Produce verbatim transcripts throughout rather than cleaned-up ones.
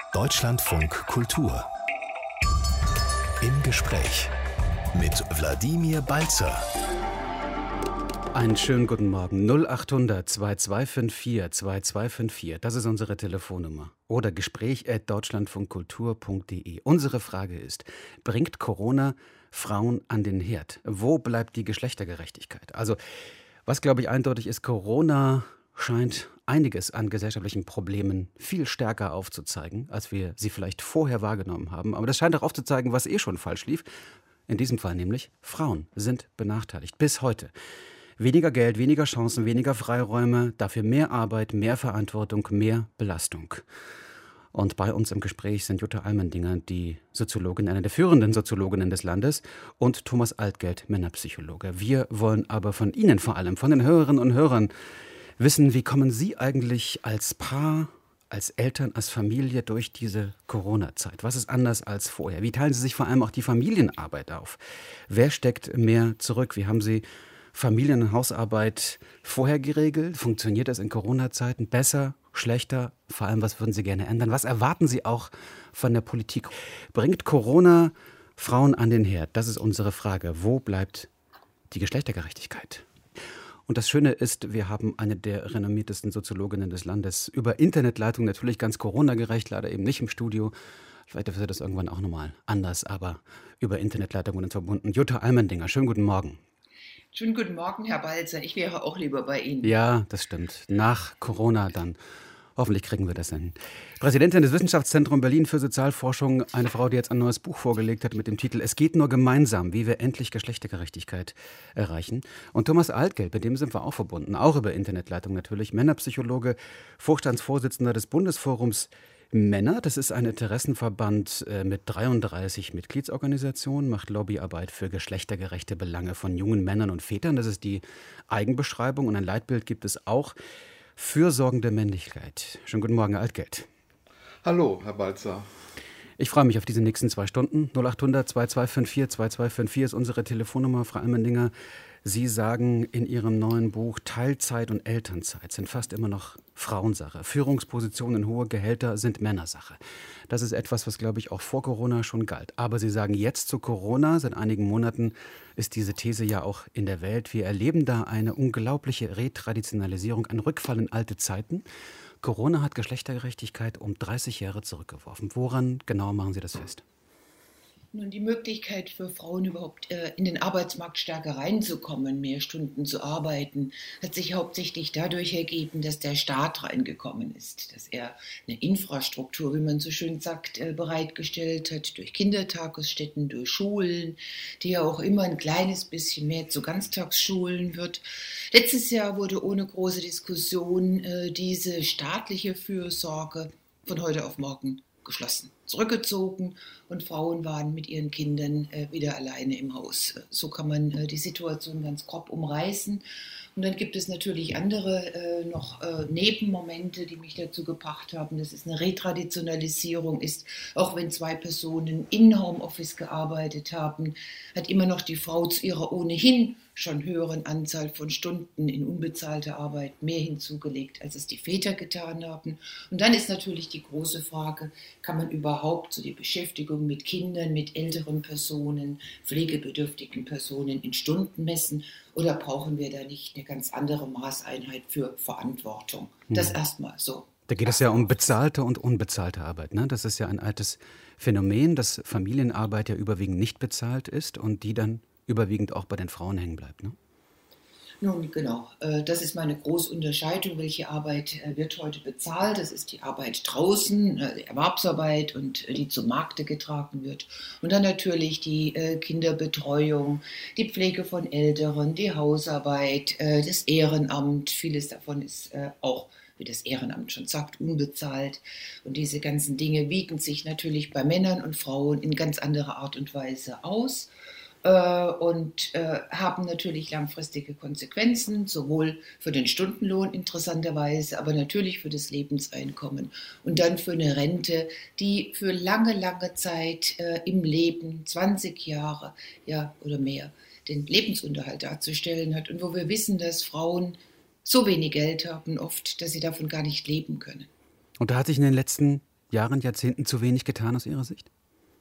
Deutschlandfunk Kultur. Im Gespräch mit Wladimir Balzer. Einen schönen guten Morgen. null achthundert zweiundzwanzig vierundzweißig zweiundzwanzig. Das ist unsere Telefonnummer. Oder gespräch at deutschlandfunkkultur punkt de. Unsere Frage ist, bringt Corona Frauen an den Herd? Wo bleibt die Geschlechtergerechtigkeit? Also, was glaube ich eindeutig ist, Corona scheint einiges an gesellschaftlichen Problemen viel stärker aufzuzeigen, als wir sie vielleicht vorher wahrgenommen haben. Aber das scheint auch aufzuzeigen, was eh schon falsch lief. In diesem Fall nämlich, Frauen sind benachteiligt. Bis heute. Weniger Geld, weniger Chancen, weniger Freiräume, dafür mehr Arbeit, mehr Verantwortung, mehr Belastung. Und bei uns im Gespräch sind Jutta Almendinger, die Soziologin, eine der führenden Soziologinnen des Landes, und Thomas Altgeld, Männerpsychologe. Wir wollen aber von Ihnen vor allem, von den Hörerinnen und Hörern, wissen, wie kommen Sie eigentlich als Paar, als Eltern, als Familie durch diese Corona-Zeit? Was ist anders als vorher? Wie teilen Sie sich vor allem auch die Familienarbeit auf? Wer steckt mehr zurück? Wie haben Sie Familien- und Hausarbeit vorher geregelt? Funktioniert das in Corona-Zeiten besser, schlechter? Vor allem, was würden Sie gerne ändern? Was erwarten Sie auch von der Politik? Bringt Corona Frauen an den Herd? Das ist unsere Frage. Wo bleibt die Geschlechtergerechtigkeit? Und das Schöne ist, wir haben eine der renommiertesten Soziologinnen des Landes über Internetleitung, natürlich ganz Corona-gerecht, leider eben nicht im Studio. Vielleicht wird das irgendwann auch nochmal anders, aber über Internetleitungen verbunden. Jutta Almendinger, schönen guten Morgen. Schönen guten Morgen, Herr Balzer. Ich wäre auch lieber bei Ihnen. Ja, das stimmt. Nach Corona dann. Hoffentlich kriegen wir das hin. Präsidentin des Wissenschaftszentrums Berlin für Sozialforschung, eine Frau, die jetzt ein neues Buch vorgelegt hat mit dem Titel „Es geht nur gemeinsam, wie wir endlich Geschlechtergerechtigkeit erreichen". Und Thomas Altgeld, mit dem sind wir auch verbunden, auch über Internetleitung natürlich, Männerpsychologe, Vorstandsvorsitzender des Bundesforums Männer. Das ist ein Interessenverband mit dreiunddreißig Mitgliedsorganisationen, macht Lobbyarbeit für geschlechtergerechte Belange von jungen Männern und Vätern. Das ist die Eigenbeschreibung, und ein Leitbild gibt es auch: fürsorgende Männlichkeit. Schönen guten Morgen, Herr Altgeld. Hallo, Herr Balzer. Ich freue mich auf diese nächsten zwei Stunden. null achthundert zweiundzwanzig vierundzweißig zweiundzwanzig ist unsere Telefonnummer. Frau Almendinger, Sie sagen in Ihrem neuen Buch, Teilzeit und Elternzeit sind fast immer noch Frauensache. Führungspositionen, hohe Gehälter sind Männersache. Das ist etwas, was, glaube ich, auch vor Corona schon galt. Aber Sie sagen jetzt zu Corona, seit einigen Monaten ist diese These ja auch in der Welt. Wir erleben da eine unglaubliche Retraditionalisierung, ein Rückfall in alte Zeiten. Corona hat Geschlechtergerechtigkeit um dreißig Jahre zurückgeworfen. Woran genau machen Sie das fest? Nun, die Möglichkeit für Frauen überhaupt äh, in den Arbeitsmarkt stärker reinzukommen, mehr Stunden zu arbeiten, hat sich hauptsächlich dadurch ergeben, dass der Staat reingekommen ist, dass er eine Infrastruktur, wie man so schön sagt, äh, bereitgestellt hat, durch Kindertagesstätten, durch Schulen, die ja auch immer ein kleines bisschen mehr zu Ganztagsschulen wird. Letztes Jahr wurde ohne große Diskussion äh, diese staatliche Fürsorge von heute auf morgen geschlossen, zurückgezogen, und Frauen waren mit ihren Kindern äh, wieder alleine im Haus. So kann man äh, die Situation ganz grob umreißen. Und dann gibt es natürlich andere äh, noch äh, Nebenmomente, die mich dazu gebracht haben, dass es eine Retraditionalisierung ist. Auch wenn zwei Personen in Homeoffice gearbeitet haben, hat immer noch die Frau zu ihrer ohnehin schon höheren Anzahl von Stunden in unbezahlter Arbeit mehr hinzugelegt, als es die Väter getan haben. Und dann ist natürlich die große Frage, kann man überhaupt so die Beschäftigung mit Kindern, mit älteren Personen, pflegebedürftigen Personen in Stunden messen, oder brauchen wir da nicht eine ganz andere Maßeinheit für Verantwortung? Das hm. erstmal so. Da geht es ja um bezahlte und unbezahlte Arbeit, ne? Das ist ja ein altes Phänomen, dass Familienarbeit ja überwiegend nicht bezahlt ist und die dann überwiegend auch bei den Frauen hängen bleibt, ne? Nun, genau. Das ist meine große Unterscheidung. Welche Arbeit wird heute bezahlt? Das ist die Arbeit draußen, die Erwerbsarbeit, und die zum Markte getragen wird. Und dann natürlich die Kinderbetreuung, die Pflege von Älteren, die Hausarbeit, das Ehrenamt. Vieles davon ist auch, wie das Ehrenamt schon sagt, unbezahlt. Und diese ganzen Dinge wiegen sich natürlich bei Männern und Frauen in ganz anderer Art und Weise aus. Und äh, haben natürlich langfristige Konsequenzen, sowohl für den Stundenlohn interessanterweise, aber natürlich für das Lebenseinkommen und dann für eine Rente, die für lange, lange Zeit äh, im Leben, zwanzig Jahre ja, oder mehr, den Lebensunterhalt darzustellen hat, und wo wir wissen, dass Frauen so wenig Geld haben oft, dass sie davon gar nicht leben können. Und da hat sich in den letzten Jahren, Jahrzehnten zu wenig getan aus Ihrer Sicht?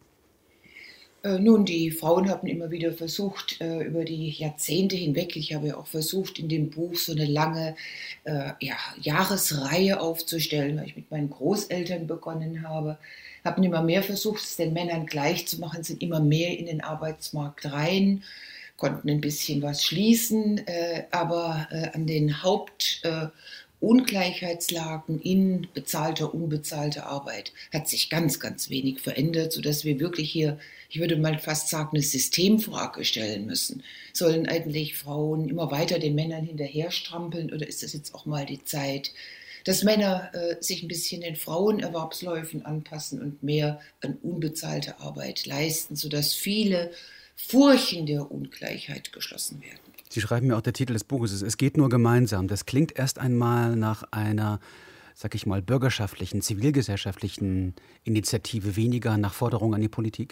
Nun, die Frauen haben immer wieder versucht, über die Jahrzehnte hinweg, ich habe ja auch versucht, in dem Buch so eine lange äh, ja, Jahresreihe aufzustellen, weil ich mit meinen Großeltern begonnen habe, haben immer mehr versucht, es den Männern gleich zu machen, sind immer mehr in den Arbeitsmarkt rein, konnten ein bisschen was schließen, äh, aber äh, an den Haupt äh, Ungleichheitslagen in bezahlter, unbezahlter Arbeit hat sich ganz, ganz wenig verändert, sodass wir wirklich hier, ich würde mal fast sagen, eine Systemfrage stellen müssen. Sollen eigentlich Frauen immer weiter den Männern hinterherstrampeln oder ist das jetzt auch mal die Zeit, dass Männer äh, sich ein bisschen den Frauenerwerbsläufen anpassen und mehr an unbezahlte Arbeit leisten, sodass viele Furchen der Ungleichheit geschlossen werden? Sie schreiben mir auch, der Titel des Buches ist, es geht nur gemeinsam. Das klingt erst einmal nach einer, sag ich mal, bürgerschaftlichen, zivilgesellschaftlichen Initiative, weniger nach Forderung an die Politik?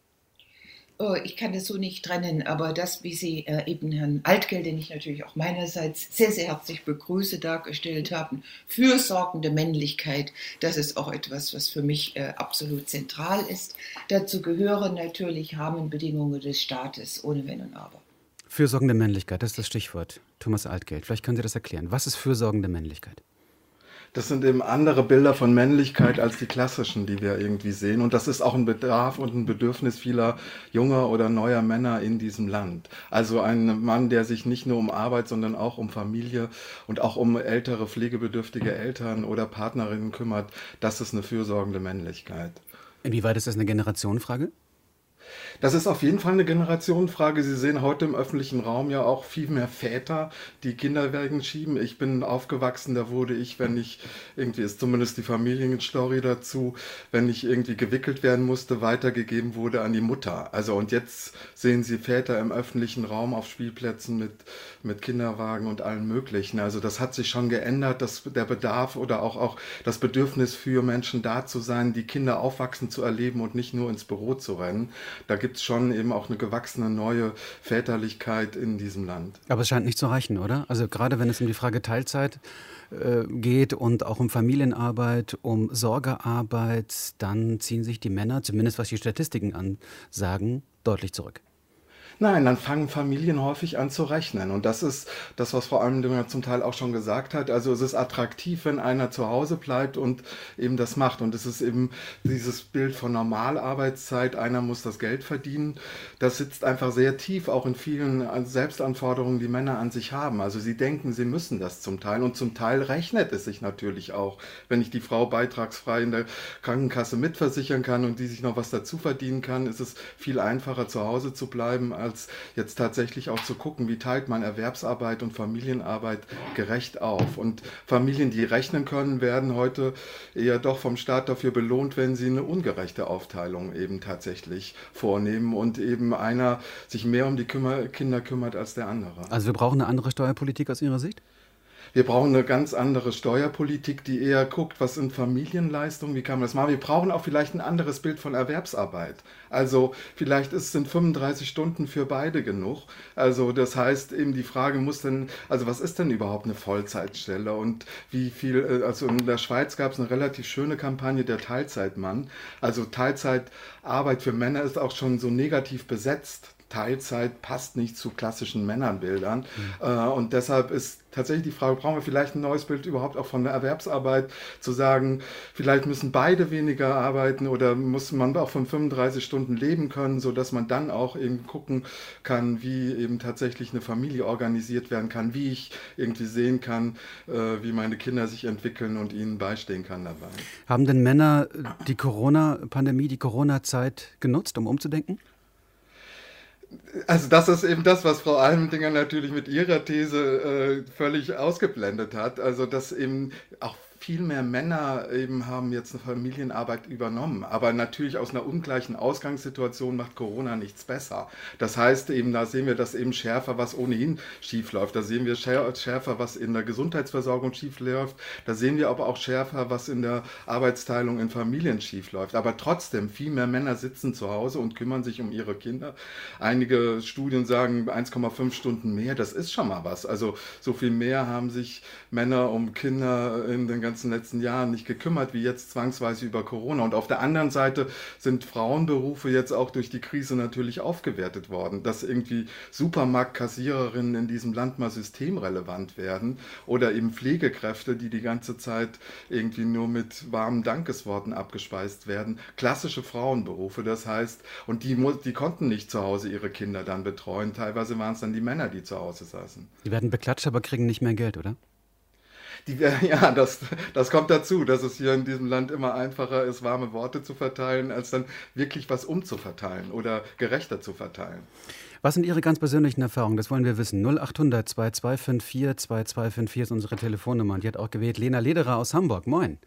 Oh, ich kann das so nicht trennen, aber das, wie Sie äh, eben Herrn Altgeld, den ich natürlich auch meinerseits sehr, sehr herzlich begrüße, dargestellt haben, fürsorgende Männlichkeit, das ist auch etwas, was für mich äh, absolut zentral ist. Dazu gehören natürlich Rahmenbedingungen des Staates, ohne Wenn und Aber. Fürsorgende Männlichkeit, das ist das Stichwort. Thomas Altgeld, vielleicht können Sie das erklären. Was ist fürsorgende Männlichkeit? Das sind eben andere Bilder von Männlichkeit als die klassischen, die wir irgendwie sehen. Und das ist auch ein Bedarf und ein Bedürfnis vieler junger oder neuer Männer in diesem Land. Also ein Mann, der sich nicht nur um Arbeit, sondern auch um Familie und auch um ältere, pflegebedürftige Eltern oder Partnerinnen kümmert, das ist eine fürsorgende Männlichkeit. Inwieweit ist das eine Generationenfrage? Das ist auf jeden Fall eine Generationenfrage. Sie sehen heute im öffentlichen Raum ja auch viel mehr Väter, die Kinderwägen schieben. Ich bin aufgewachsen, da wurde ich, wenn ich, irgendwie ist zumindest die Familienstory dazu, wenn ich irgendwie gewickelt werden musste, weitergegeben wurde an die Mutter. Also und jetzt sehen Sie Väter im öffentlichen Raum auf Spielplätzen mit, mit Kinderwagen und allem Möglichen. Also das hat sich schon geändert, dass der Bedarf oder auch, auch das Bedürfnis für Menschen da zu sein, die Kinder aufwachsen zu erleben und nicht nur ins Büro zu rennen. Da gibt es schon eben auch eine gewachsene neue Väterlichkeit in diesem Land. Aber es scheint nicht zu reichen, oder? Also gerade wenn es um die Frage Teilzeit äh, geht und auch um Familienarbeit, um Sorgearbeit, dann ziehen sich die Männer, zumindest was die Statistiken ansagen, deutlich zurück. Nein, dann fangen Familien häufig an zu rechnen. Und das ist das, was Frau Almendinger zum Teil auch schon gesagt hat. Also es ist attraktiv, wenn einer zu Hause bleibt und eben das macht. Und es ist eben dieses Bild von Normalarbeitszeit, einer muss das Geld verdienen. Das sitzt einfach sehr tief, auch in vielen Selbstanforderungen, die Männer an sich haben. Also sie denken, sie müssen das zum Teil. Und zum Teil rechnet es sich natürlich auch, wenn ich die Frau beitragsfrei in der Krankenkasse mitversichern kann und die sich noch was dazu verdienen kann, ist es viel einfacher, zu Hause zu bleiben, als jetzt tatsächlich auch zu gucken, wie teilt man Erwerbsarbeit und Familienarbeit gerecht auf. Und Familien, die rechnen können, werden heute eher doch vom Staat dafür belohnt, wenn sie eine ungerechte Aufteilung eben tatsächlich vornehmen und eben einer sich mehr um die Kümmer- Kinder kümmert als der andere. Also wir brauchen eine andere Steuerpolitik aus Ihrer Sicht? Wir brauchen eine ganz andere Steuerpolitik, die eher guckt, was sind Familienleistungen, wie kann man das machen. Wir brauchen auch vielleicht ein anderes Bild von Erwerbsarbeit. Also vielleicht ist, sind fünfunddreißig Stunden für beide genug. Also das heißt eben die Frage muss denn, also was ist denn überhaupt eine Vollzeitstelle und wie viel, also in der Schweiz gab es eine relativ schöne Kampagne, der Teilzeitmann. Also Teilzeitarbeit für Männer ist auch schon so negativ besetzt. Teilzeit passt nicht zu klassischen Männerbildern. Mhm. Äh, und deshalb ist tatsächlich die Frage, brauchen wir vielleicht ein neues Bild überhaupt auch von der Erwerbsarbeit, zu sagen, vielleicht müssen beide weniger arbeiten oder muss man auch von fünfunddreißig Stunden leben können, sodass man dann auch eben gucken kann, wie eben tatsächlich eine Familie organisiert werden kann, wie ich irgendwie sehen kann, äh, wie meine Kinder sich entwickeln und ihnen beistehen kann dabei. Haben denn Männer die Corona-Pandemie, die Corona-Zeit genutzt, um umzudenken? Also das ist eben das, was Frau Almendinger natürlich mit ihrer These äh, völlig ausgeblendet hat. Also dass eben auch viel mehr Männer eben haben jetzt eine Familienarbeit übernommen. Aber natürlich aus einer ungleichen Ausgangssituation macht Corona nichts besser. Das heißt eben, da sehen wir das eben schärfer, was ohnehin schief läuft. Da sehen wir schärfer, was in der Gesundheitsversorgung schief läuft. Da sehen wir aber auch schärfer, was in der Arbeitsteilung in Familien schief läuft. Aber trotzdem, viel mehr Männer sitzen zu Hause und kümmern sich um ihre Kinder. Einige Studien sagen eins Komma fünf Stunden mehr. Das ist schon mal was. Also so viel mehr haben sich Männer um Kinder in den ganzen letzten Jahren nicht gekümmert, wie jetzt zwangsweise über Corona. Und auf der anderen Seite sind Frauenberufe jetzt auch durch die Krise natürlich aufgewertet worden, dass irgendwie Supermarktkassiererinnen in diesem Land mal systemrelevant werden oder eben Pflegekräfte, die die ganze Zeit irgendwie nur mit warmen Dankesworten abgespeist werden. Klassische Frauenberufe, das heißt, und die, die konnten nicht zu Hause ihre Kinder dann betreuen. Teilweise waren es dann die Männer, die zu Hause saßen. Die werden beklatscht, aber kriegen nicht mehr Geld, oder? Die, ja, das, das kommt dazu, dass es hier in diesem Land immer einfacher ist, warme Worte zu verteilen, als dann wirklich was umzuverteilen oder gerechter zu verteilen. Was sind Ihre ganz persönlichen Erfahrungen? Das wollen wir wissen. null achthundert zweiundzwanzig vierundfünfzig zweiundzwanzig fünfundvierzig ist unsere Telefonnummer. Und die hat auch gewählt Lena Lederer aus Hamburg. Moin.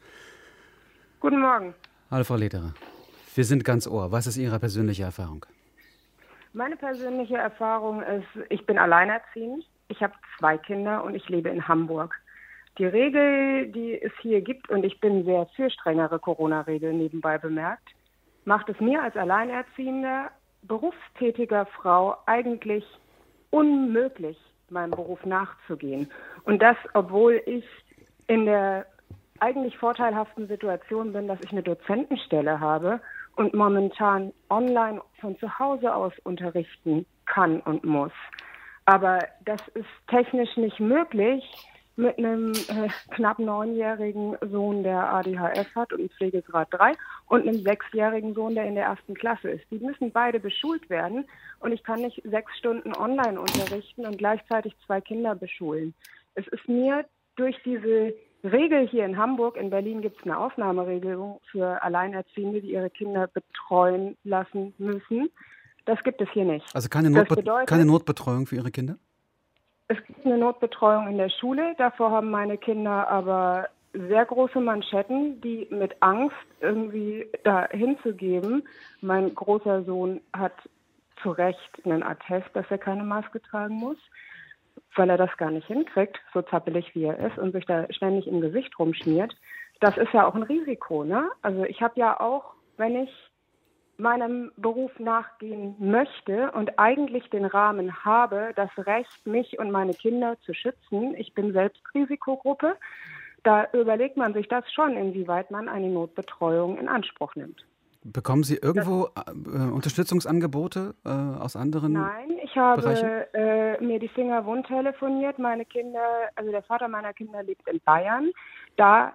Guten Morgen. Hallo Frau Lederer. Wir sind ganz Ohr. Was ist Ihre persönliche Erfahrung? Meine persönliche Erfahrung ist, ich bin alleinerziehend, ich habe zwei Kinder und ich lebe in Hamburg. Die Regel, die es hier gibt, und ich bin sehr für strengere Corona-Regeln nebenbei bemerkt, macht es mir als alleinerziehender, berufstätiger Frau eigentlich unmöglich, meinem Beruf nachzugehen. Und das, obwohl ich in der eigentlich vorteilhaften Situation bin, dass ich eine Dozentenstelle habe und momentan online von zu Hause aus unterrichten kann und muss. Aber das ist technisch nicht möglich mit einem äh, knapp neunjährigen Sohn, der A D H S hat und Pflegegrad drei und einem sechsjährigen Sohn, der in der ersten Klasse ist. Die müssen beide beschult werden und ich kann nicht sechs Stunden online unterrichten und gleichzeitig zwei Kinder beschulen. Es ist mir durch diese Regel hier in Hamburg, in Berlin gibt es eine Ausnahmeregelung für Alleinerziehende, die ihre Kinder betreuen lassen müssen. Das gibt es hier nicht. Also keine, Notbe- bedeutet, keine Notbetreuung für Ihre Kinder? Es gibt eine Notbetreuung in der Schule. Davor haben meine Kinder aber sehr große Manschetten, die mit Angst irgendwie da hinzugeben. Mein großer Sohn hat zu Recht einen Attest, dass er keine Maske tragen muss, weil er das gar nicht hinkriegt, so zappelig wie er ist und sich da ständig im Gesicht rumschmiert. Das ist ja auch ein Risiko, ne? Also ich habe ja auch, wenn ich meinem Beruf nachgehen möchte und eigentlich den Rahmen habe, das Recht, mich und meine Kinder zu schützen. Ich bin selbst Risikogruppe. Da überlegt man sich das schon, inwieweit man eine Notbetreuung in Anspruch nimmt. Bekommen Sie irgendwo äh, Unterstützungsangebote äh, aus anderen Nein, ich habe Bereichen? äh, mir die Finger wund telefoniert. Meine Kinder, also der Vater meiner Kinder lebt in Bayern. Da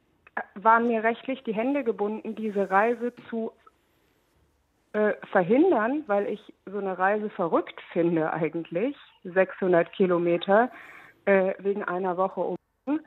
waren mir rechtlich die Hände gebunden, diese Reise zu äh, verhindern, weil ich so eine Reise verrückt finde eigentlich. sechshundert Kilometer äh, wegen einer Woche um.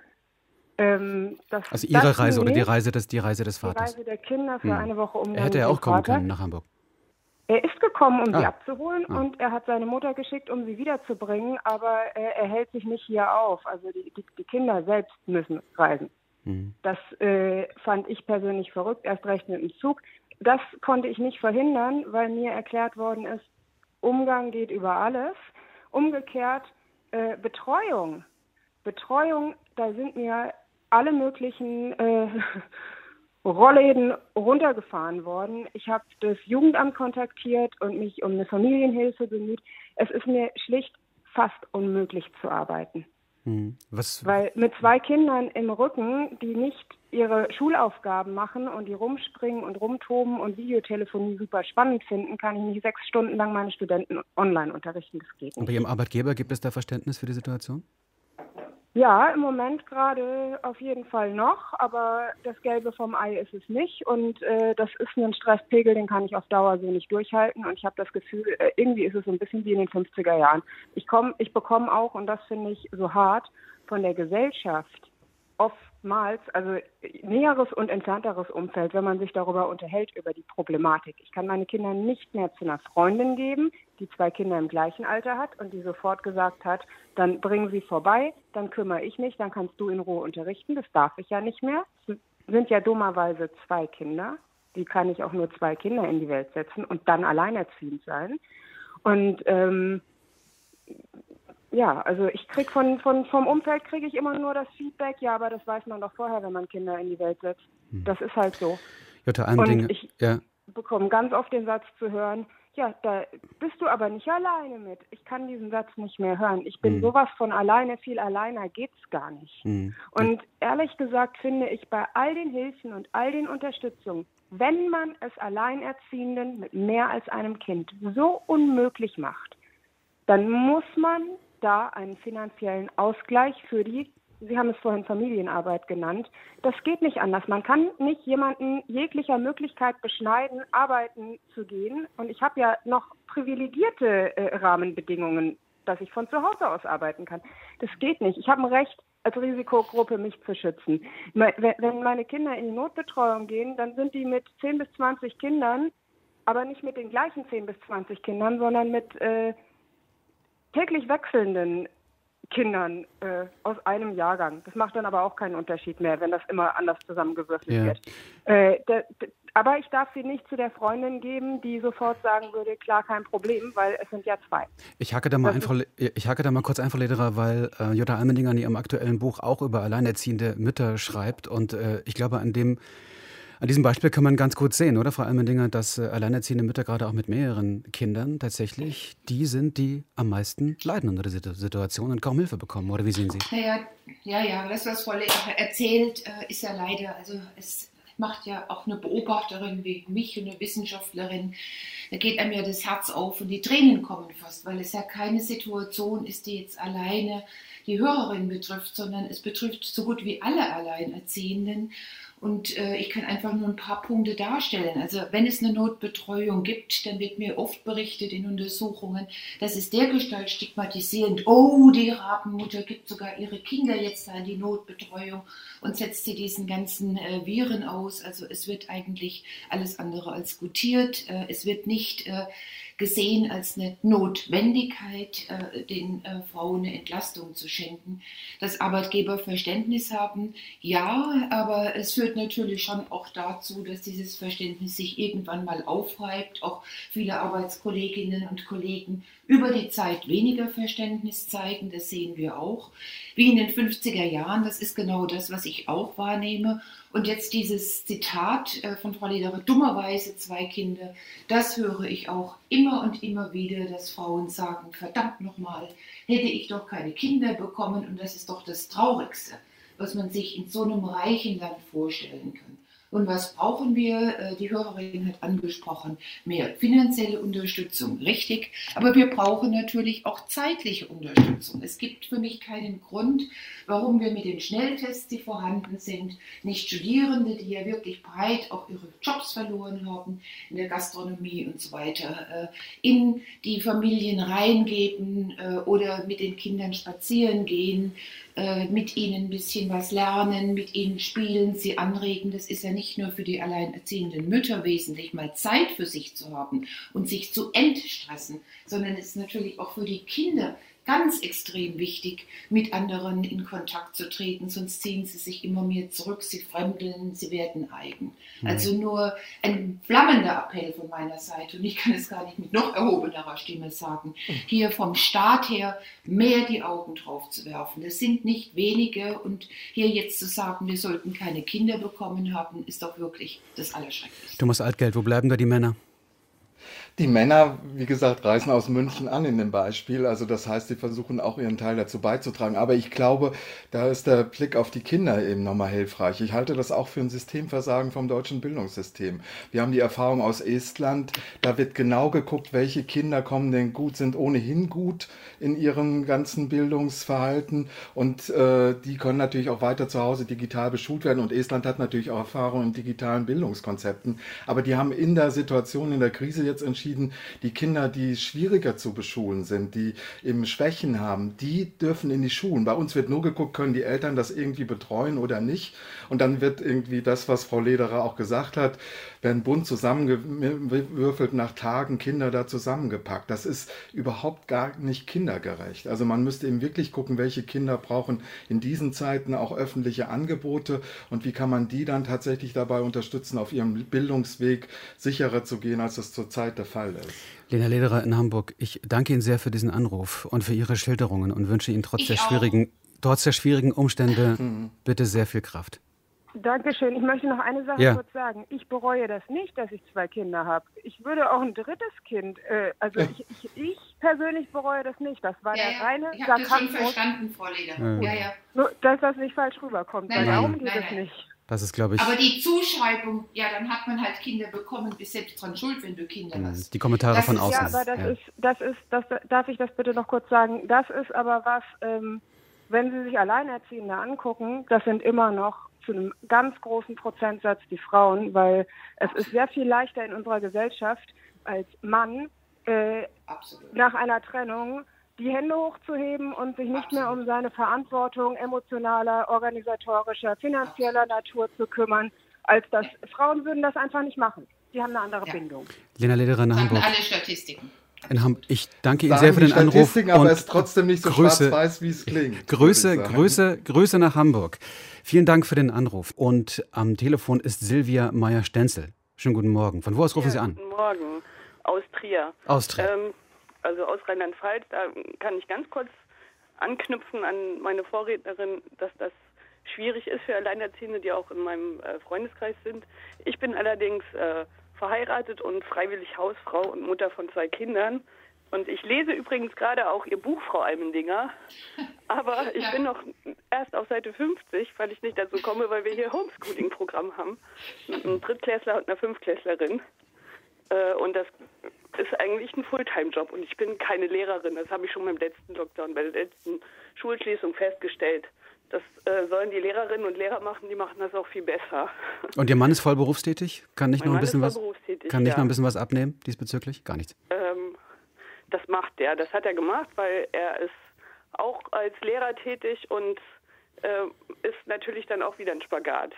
Ähm, das, also Ihre das Reise oder die nicht. Reise des, die Reise des Vaters? Die Reise der Kinder für hm. eine Woche um. Er hätte ja auch kommen können nach Hamburg. Er ist gekommen, um ah. sie abzuholen ah. und er hat seine Mutter geschickt, um sie wiederzubringen, aber er, er hält sich nicht hier auf. Also die, die, die Kinder selbst müssen reisen. Hm. Das äh, fand ich persönlich verrückt, erst recht mit dem Zug. Das konnte ich nicht verhindern, weil mir erklärt worden ist, Umgang geht über alles. Umgekehrt äh, Betreuung. Betreuung, da sind mir alle möglichen äh, Rollläden runtergefahren worden. Ich habe das Jugendamt kontaktiert und mich um eine Familienhilfe bemüht. Es ist mir schlicht fast unmöglich zu arbeiten. Hm. Was? Weil mit zwei Kindern im Rücken, die nicht ihre Schulaufgaben machen und die rumspringen und rumtoben und Videotelefonie super spannend finden, kann ich nicht sechs Stunden lang meine Studenten online unterrichten. Das geht nicht. Und bei Ihrem Arbeitgeber gibt es da Verständnis für die Situation? Ja, im Moment gerade auf jeden Fall noch, aber das Gelbe vom Ei ist es nicht und äh, das ist ein Stresspegel, den kann ich auf Dauer so nicht durchhalten und ich habe das Gefühl, äh, irgendwie ist es so ein bisschen wie in den fünfziger Jahren. Ich komm, ich bekomme auch, und das finde ich so hart, von der Gesellschaft oftmals, also näheres und entfernteres Umfeld, wenn man sich darüber unterhält, über die Problematik. Ich kann meine Kinder nicht mehr zu einer Freundin geben, die zwei Kinder im gleichen Alter hat und die sofort gesagt hat, dann bringen sie vorbei, dann kümmere ich mich, dann kannst du in Ruhe unterrichten. Das darf ich ja nicht mehr. Es sind ja dummerweise zwei Kinder. Wie kann ich auch nur zwei Kinder in die Welt setzen und dann alleinerziehend sein? Und ähm, ja, also ich krieg von, von vom Umfeld kriege ich immer nur das Feedback, ja, aber das weiß man doch vorher, wenn man Kinder in die Welt setzt. Das ist halt so. Jutta Und Almding, ich ja. bekomme ganz oft den Satz zu hören, ja, da bist du aber nicht alleine mit. Ich kann diesen Satz nicht mehr hören. Ich bin Mhm. sowas von alleine, viel alleiner geht's gar nicht. Mhm. Und ehrlich gesagt finde ich bei all den Hilfen und all den Unterstützungen, wenn man es Alleinerziehenden mit mehr als einem Kind so unmöglich macht, dann muss man da einen finanziellen Ausgleich für die, Sie haben es vorhin Familienarbeit genannt, das geht nicht anders. Man kann nicht jemanden jeglicher Möglichkeit beschneiden, arbeiten zu gehen. Und ich habe ja noch privilegierte äh, Rahmenbedingungen, dass ich von zu Hause aus arbeiten kann. Das geht nicht. Ich habe ein Recht, als Risikogruppe mich zu schützen. Wenn meine Kinder in die Notbetreuung gehen, dann sind die mit zehn bis zwanzig Kindern, aber nicht mit den gleichen zehn bis zwanzig Kindern, sondern mit äh, täglich wechselnden Kindern äh, aus einem Jahrgang. Das macht dann aber auch keinen Unterschied mehr, wenn das immer anders zusammengewürfelt Ja. wird. Äh, der, der, aber ich darf sie nicht zu der Freundin geben, die sofort sagen würde, klar, kein Problem, weil es sind ja zwei. Ich hacke da mal, Das einfach, ich hacke da mal kurz ein, Frau Lederer, weil äh, Jutta Almendinger in ihrem aktuellen Buch auch über alleinerziehende Mütter schreibt. Und äh, ich glaube, an dem An diesem Beispiel kann man ganz gut sehen, oder, Frau Almendinger, dass äh, alleinerziehende Mütter, gerade auch mit mehreren Kindern, tatsächlich die sind, die am meisten leiden unter der Situation und kaum Hilfe bekommen. Oder wie sehen Sie? Naja, ja, ja, das, was Frau Lederer erzählt, äh, ist ja leider, also es macht ja auch eine Beobachterin wie mich und eine Wissenschaftlerin, da geht einem ja das Herz auf und die Tränen kommen fast, weil es ja keine Situation ist, die jetzt alleine die Hörerin betrifft, sondern es betrifft so gut wie alle Alleinerziehenden. Und äh, ich kann einfach nur ein paar Punkte darstellen. Also wenn es eine Notbetreuung gibt, dann wird mir oft berichtet in Untersuchungen, dass es dergestalt stigmatisierend, oh, die Rabenmutter gibt sogar ihre Kinder jetzt da in die Notbetreuung und setzt sie diesen ganzen äh, Viren aus. Also es wird eigentlich alles andere als gutiert. Äh, es wird nicht äh, gesehen als eine Notwendigkeit, äh, den äh, Frauen eine Entlastung zu schenken. Dass Arbeitgeber Verständnis haben, ja, aber es führt natürlich schon auch dazu, dass dieses Verständnis sich irgendwann mal aufreibt. Auch viele Arbeitskolleginnen und Kollegen über die Zeit weniger Verständnis zeigen, das sehen wir auch. Wie in den fünfziger Jahren, das ist genau das, was ich auch wahrnehme. Und jetzt dieses Zitat von Frau Lederer, dummerweise zwei Kinder, das höre ich auch immer und immer wieder, dass Frauen sagen, verdammt nochmal, hätte ich doch keine Kinder bekommen. Und das ist doch das Traurigste, was man sich in so einem reichen Land vorstellen kann. Und was brauchen wir? Die Hörerin hat angesprochen, mehr finanzielle Unterstützung, richtig. Aber wir brauchen natürlich auch zeitliche Unterstützung. Es gibt für mich keinen Grund, warum wir mit den Schnelltests, die vorhanden sind, nicht Studierende, die ja wirklich breit auch ihre Jobs verloren haben, in der Gastronomie und so weiter, in die Familien reingeben oder mit den Kindern spazieren gehen, mit ihnen ein bisschen was lernen, mit ihnen spielen, sie anregen. Das ist ja nicht nur für die alleinerziehenden Mütter wesentlich, mal Zeit für sich zu haben und sich zu entstressen, sondern es ist natürlich auch für die Kinder ganz extrem wichtig, mit anderen in Kontakt zu treten, sonst ziehen sie sich immer mehr zurück, sie fremdeln, sie werden eigen. Mhm. Also nur ein flammender Appell von meiner Seite, und ich kann es gar nicht mit noch erhobenerer Stimme sagen, hier vom Staat her mehr die Augen drauf zu werfen. Das sind nicht wenige, und hier jetzt zu sagen, wir sollten keine Kinder bekommen haben, ist doch wirklich das Allerschrecklichste. Thomas Altgeld, wo bleiben da die Männer? Die Männer, wie gesagt, reisen aus München an in dem Beispiel. Also das heißt, sie versuchen auch ihren Teil dazu beizutragen. Aber ich glaube, da ist der Blick auf die Kinder eben nochmal hilfreich. Ich halte das auch für ein Systemversagen vom deutschen Bildungssystem. Wir haben die Erfahrung aus Estland. Da wird genau geguckt, welche Kinder kommen denn gut, sind ohnehin gut in ihrem ganzen Bildungsverhalten. Und äh, die können natürlich auch weiter zu Hause digital beschult werden. Und Estland hat natürlich auch Erfahrung in digitalen Bildungskonzepten. Aber die haben in der Situation, in der Krise jetzt entschieden, die Kinder, die schwieriger zu beschulen sind, die eben Schwächen haben, die dürfen in die Schulen. Bei uns wird nur geguckt, können die Eltern das irgendwie betreuen oder nicht. Und dann wird irgendwie das, was Frau Lederer auch gesagt hat, werden bunt zusammengewürfelt, nach Tagen Kinder da zusammengepackt. Das ist überhaupt gar nicht kindergerecht. Also man müsste eben wirklich gucken, welche Kinder brauchen in diesen Zeiten auch öffentliche Angebote und wie kann man die dann tatsächlich dabei unterstützen, auf ihrem Bildungsweg sicherer zu gehen, als das zurzeit der Fall ist. Lena Lederer in Hamburg, ich danke Ihnen sehr für diesen Anruf und für Ihre Schilderungen und wünsche Ihnen trotz, der schwierigen, trotz der schwierigen Umstände mhm. bitte sehr viel Kraft. Dankeschön. Ich möchte noch eine Sache Ja. kurz sagen. Ich bereue das nicht, dass ich zwei Kinder habe. Ich würde auch ein drittes Kind, äh, also ich, ich, ich persönlich bereue das nicht. Das war Ja, der ja, reine ich habe das schon Sarkasmus, verstanden, Frau Leder. Ja. Ja, ja. nur, dass das nicht falsch rüberkommt. Nein, Weil nein, darum geht nein, es nein. nicht. Das ist, glaube ich, Aber die Zuschreibung, ja, dann hat man halt Kinder bekommen, bist selbst dran schuld, wenn du Kinder hast. die Kommentare Das von ist- außen. Ja, aber das Ja. ist, das ist, das darf ich das bitte noch kurz sagen. Das ist aber was, ähm, wenn Sie sich Alleinerziehende angucken, das sind immer noch zu einem ganz großen Prozentsatz die Frauen, weil es ist sehr viel leichter in unserer Gesellschaft als Mann äh, Absolut. nach einer Trennung die Hände hochzuheben und sich nicht mehr um seine Verantwortung emotionaler, organisatorischer, finanzieller Natur zu kümmern, als das Frauen würden das einfach nicht machen. Die haben eine andere Ja. Bindung. Lena Lederer in Hatten Hamburg. alle Statistiken. In Ham ich danke Ihnen Sagen sehr für die den Anruf. Statistiken, aber und es ist trotzdem nicht so Grüße, schwarz-weiß, wie es klingt. Grüße, würde ich sagen. Grüße, Grüße nach Hamburg. Vielen Dank für den Anruf. Und am Telefon ist Silvia Meyer-Stenzel. Schönen guten Morgen. Von wo aus rufen Ja, Sie an? Guten Morgen, aus Trier. Aus Trier. Ähm, also aus Rheinland-Pfalz, da kann ich ganz kurz anknüpfen an meine Vorrednerin, dass das schwierig ist für Alleinerziehende, die auch in meinem äh, Freundeskreis sind. Ich bin allerdings äh, verheiratet und freiwillig Hausfrau und Mutter von zwei Kindern. Und ich lese übrigens gerade auch Ihr Buch, Frau Almendinger. Aber ich Ja. bin noch erst auf Seite fünfzig, weil ich nicht dazu komme, weil wir hier Homeschooling-Programm haben. Mit einem Drittklässler und einer Fünftklässlerin. Äh, und das ist eigentlich ein Fulltime-Job. Und ich bin keine Lehrerin. Das habe ich schon beim letzten Lockdown, bei der letzten Schulschließung festgestellt. Das äh, sollen die Lehrerinnen und Lehrer machen, die machen das auch viel besser. Und Ihr Mann ist voll berufstätig? Kann nicht Mein noch ein Mann bisschen ist was? voll berufstätig, Kann nicht ja. noch ein bisschen was abnehmen diesbezüglich? Gar nichts. Ähm, das macht er. Das hat er gemacht, weil er ist auch als Lehrer tätig und äh, ist natürlich dann auch wieder ein Spagat.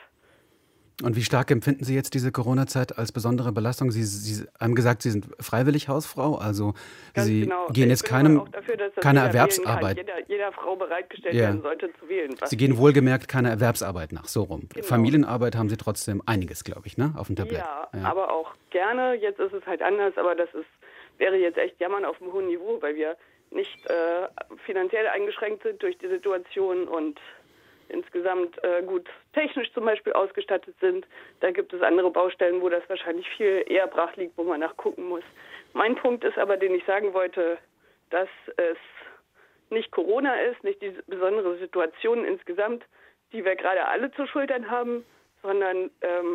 Und wie stark empfinden Sie jetzt diese Corona-Zeit als besondere Belastung? Sie, Sie haben gesagt, Sie sind freiwillig Hausfrau, also Ganz Sie genau. gehen Ich jetzt bin keinem, aber auch dafür, dass das keine jeder wählen Erwerbsarbeit. Kann. Jeder, jeder Frau bereitgestellt Ja. werden sollte zu wählen. was Sie gehen sie- wohlgemerkt keiner Erwerbsarbeit nach, so rum. Genau. Familienarbeit haben Sie trotzdem einiges, glaube ich, ne, auf dem Tablett. Ja, aber auch gerne. Jetzt ist es halt anders, aber das ist, wäre jetzt echt Jammern auf einem hohen Niveau, weil wir nicht äh, finanziell eingeschränkt sind durch die Situation und insgesamt äh, gut technisch zum Beispiel ausgestattet sind. Da gibt es andere Baustellen, wo das wahrscheinlich viel eher brach liegt, wo man nachgucken muss. Mein Punkt ist aber, den ich sagen wollte, dass es nicht Corona ist, nicht die besondere Situation insgesamt, die wir gerade alle zu schultern haben, sondern ähm,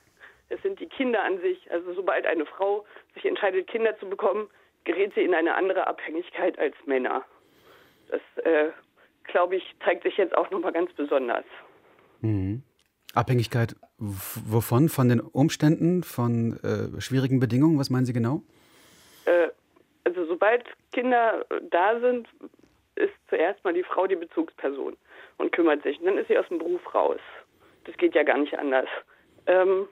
es sind die Kinder an sich. Also sobald eine Frau sich entscheidet, Kinder zu bekommen, gerät sie in eine andere Abhängigkeit als Männer. Das, äh, glaube ich, zeigt sich jetzt auch nochmal ganz besonders. Mhm. Abhängigkeit w- wovon? Von den Umständen, von äh, schwierigen Bedingungen? Was meinen Sie genau? Äh, also sobald Kinder äh, da sind, ist zuerst mal die Frau die Bezugsperson und kümmert sich. Und dann ist sie aus dem Beruf raus. Das geht ja gar nicht anders. Ähm,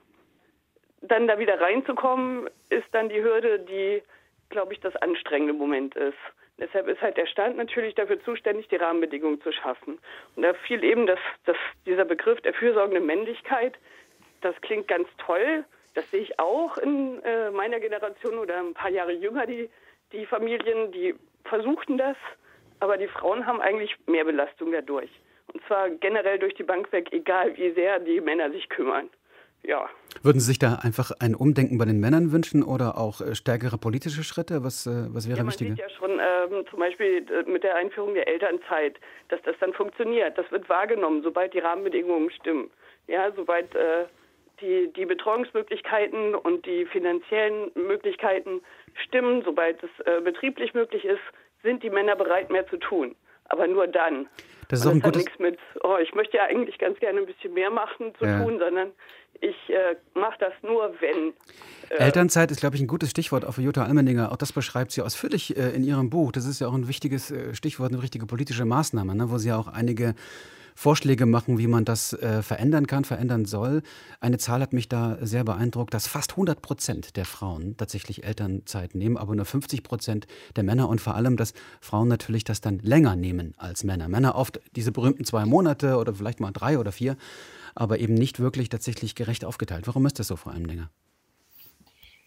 dann da wieder reinzukommen, ist dann die Hürde, die, glaube ich, das anstrengende Moment ist. Deshalb ist halt der Staat natürlich dafür zuständig, die Rahmenbedingungen zu schaffen. Und da fiel eben das, das, dieser Begriff der fürsorgenden Männlichkeit. Das klingt ganz toll. Das sehe ich auch in äh, meiner Generation oder ein paar Jahre jünger, die, die Familien, die versuchten das. Aber die Frauen haben eigentlich mehr Belastung dadurch. Und zwar generell durch die Bank weg, egal wie sehr die Männer sich kümmern. Ja. Würden Sie sich da einfach ein Umdenken bei den Männern wünschen oder auch äh, stärkere politische Schritte? Was, äh, was wäre Ja, man wichtiger? sieht ja schon ähm, zum Beispiel äh, mit der Einführung der Elternzeit, dass das dann funktioniert. Das wird wahrgenommen, sobald die Rahmenbedingungen stimmen. Ja, sobald äh, die, die Betreuungsmöglichkeiten und die finanziellen Möglichkeiten stimmen, sobald es äh, betrieblich möglich ist, sind die Männer bereit, mehr zu tun. Aber nur dann. Das ist auch Und ein das hat gutes... nichts mit, oh, ich möchte ja eigentlich ganz gerne ein bisschen mehr machen, zu Ja. tun, sondern ich äh, mache das nur, wenn. Äh, Elternzeit ist, glaube ich, ein gutes Stichwort auch für Jutta Almendinger. Auch das beschreibt sie ausführlich äh, in ihrem Buch. Das ist ja auch ein wichtiges äh, Stichwort, eine richtige politische Maßnahme, ne, wo sie ja auch einige Vorschläge machen, wie man das äh, verändern kann, verändern soll. Eine Zahl hat mich da sehr beeindruckt, dass fast hundert Prozent der Frauen tatsächlich Elternzeit nehmen, aber nur fünfzig Prozent der Männer und vor allem, dass Frauen natürlich das dann länger nehmen als Männer. Männer oft diese berühmten zwei Monate oder vielleicht mal drei oder vier, aber eben nicht wirklich tatsächlich gerecht aufgeteilt. Warum ist das so, Frau Almendinger?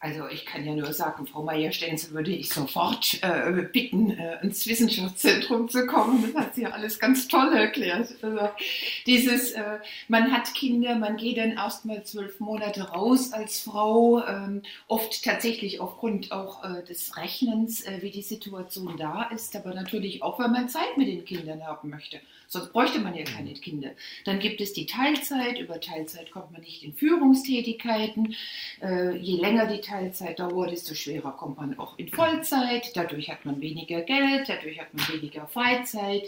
Also ich kann ja nur sagen, Frau Meier-Stenzel würde ich sofort äh, bitten, äh, ins Wissenschaftszentrum zu kommen. Das hat sie ja alles ganz toll erklärt. Also dieses, äh, man hat Kinder, man geht dann erst mal zwölf Monate raus als Frau, ähm, oft tatsächlich aufgrund auch äh, des Rechnens, äh, wie die Situation da ist, aber natürlich auch, weil man Zeit mit den Kindern haben möchte. Sonst bräuchte man ja keine Kinder. Dann gibt es die Teilzeit. Über Teilzeit kommt man nicht in Führungstätigkeiten. Äh, je länger die Teilzeit dauert, desto schwerer kommt man auch in Vollzeit. Dadurch hat man weniger Geld, dadurch hat man weniger Freizeit.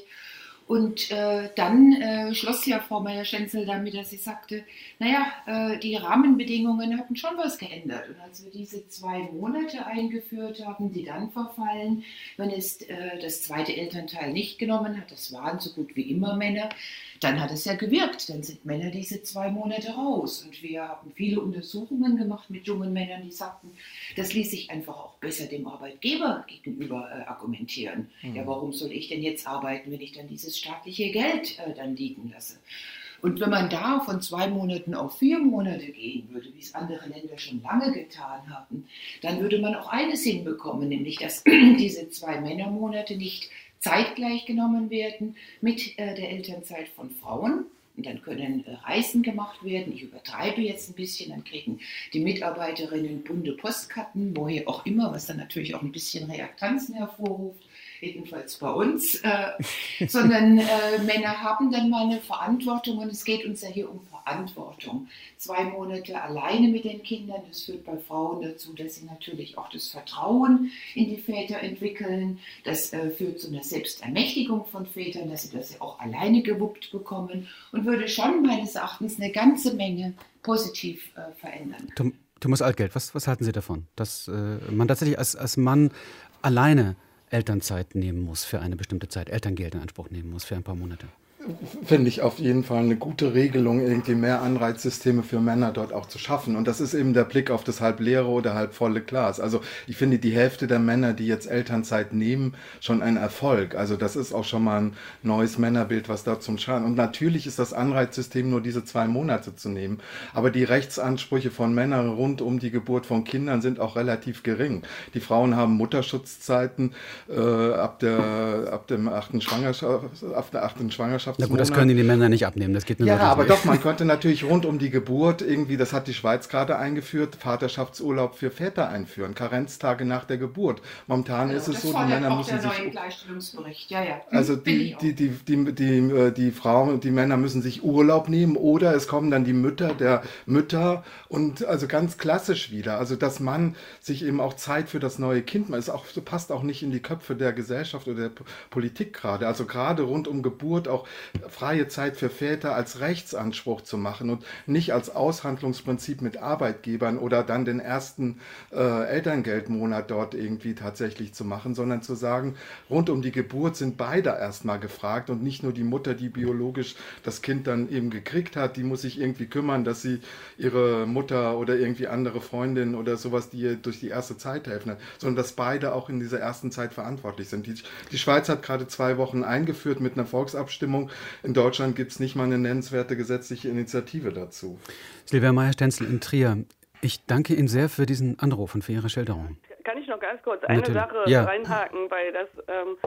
Und äh, dann äh, schloss ja Frau Meier-Stenzel damit, dass sie sagte, naja, äh, die Rahmenbedingungen hatten schon was geändert. Und als wir diese zwei Monate eingeführt haben, die dann verfallen, wenn es äh, das zweite Elternteil nicht genommen hat, das waren so gut wie immer Männer, dann hat es ja gewirkt. Dann sind Männer diese zwei Monate raus. Und wir haben viele Untersuchungen gemacht mit jungen Männern, die sagten, das ließ sich einfach auch besser dem Arbeitgeber gegenüber äh, argumentieren. Mhm. Ja, warum soll ich denn jetzt arbeiten, wenn ich dann dieses staatliche Geld äh, dann liegen lasse? Und wenn man da von zwei Monaten auf vier Monate gehen würde, wie es andere Länder schon lange getan haben, dann würde man auch eines hinbekommen, nämlich dass diese zwei Männermonate nicht zeitgleich genommen werden mit äh, der Elternzeit von Frauen. Und dann können äh, Reisen gemacht werden. Ich übertreibe jetzt ein bisschen. Dann kriegen die Mitarbeiterinnen bunte Postkarten, woher auch immer, was dann natürlich auch ein bisschen Reaktanzen hervorruft. Jedenfalls bei uns. Äh, sondern äh, Männer haben dann mal eine Verantwortung und es geht uns ja hier um Verantwortung. Zwei Monate alleine mit den Kindern, das führt bei Frauen dazu, dass sie natürlich auch das Vertrauen in die Väter entwickeln. Das äh, führt zu einer Selbstermächtigung von Vätern, dass sie das ja auch alleine gewuppt bekommen und würde schon meines Erachtens eine ganze Menge positiv äh, verändern. Tom, Thomas Altgeld, was, was halten Sie davon, dass äh, man tatsächlich als, als Mann alleine Elternzeit nehmen muss für eine bestimmte Zeit, Elterngeld in Anspruch nehmen muss für ein paar Monate? Finde ich auf jeden Fall eine gute Regelung, irgendwie mehr Anreizsysteme für Männer dort auch zu schaffen. Und das ist eben der Blick auf das halb leere oder halb volle Glas. Also ich finde die Hälfte der Männer, die jetzt Elternzeit nehmen, schon ein Erfolg. Also das ist auch schon mal ein neues Männerbild, was da zum Schaden. Und natürlich ist das Anreizsystem nur diese zwei Monate zu nehmen. Aber die Rechtsansprüche von Männern rund um die Geburt von Kindern sind auch relativ gering. Die Frauen haben Mutterschutzzeiten äh, ab der ab dem achten Schwangerschaft, ab der achten Schwangerschaft. Na gut, das können die Männer nicht abnehmen, das geht nur Ja, aber nicht. doch, man könnte natürlich rund um die Geburt irgendwie, das hat die Schweiz gerade eingeführt, Vaterschaftsurlaub für Väter einführen, Karenztage nach der Geburt. Momentan also, ist es das so, die fordert Männer auch müssen der sich... neue Gleichstellungsbericht. Ja, ja. Also die, die, die, die, die, die Frauen, die Männer müssen sich Urlaub nehmen oder es kommen dann die Mütter der Mütter und also ganz klassisch wieder. Also dass man sich eben auch Zeit für das neue Kind, man ist auch, passt auch nicht in die Köpfe der Gesellschaft oder der Politik gerade. Also gerade rund um Geburt auch freie Zeit für Väter als Rechtsanspruch zu machen und nicht als Aushandlungsprinzip mit Arbeitgebern oder dann den ersten äh, Elterngeldmonat dort irgendwie tatsächlich zu machen, sondern zu sagen, rund um die Geburt sind beide erstmal gefragt und nicht nur die Mutter, die biologisch das Kind dann eben gekriegt hat, die muss sich irgendwie kümmern, dass sie ihre Mutter oder irgendwie andere Freundin oder sowas, die ihr durch die erste Zeit helfen hat, sondern dass beide auch in dieser ersten Zeit verantwortlich sind. Die, die Schweiz hat gerade zwei Wochen eingeführt mit einer Volksabstimmung. In Deutschland gibt es nicht mal eine nennenswerte gesetzliche Initiative dazu. Silvia Meier-Stenzel in Trier, ich danke Ihnen sehr für diesen Anruf und für Ihre Schilderung. Kann ich noch ganz kurz eine Natürlich. Sache Ja. reinhaken, weil das, ähm,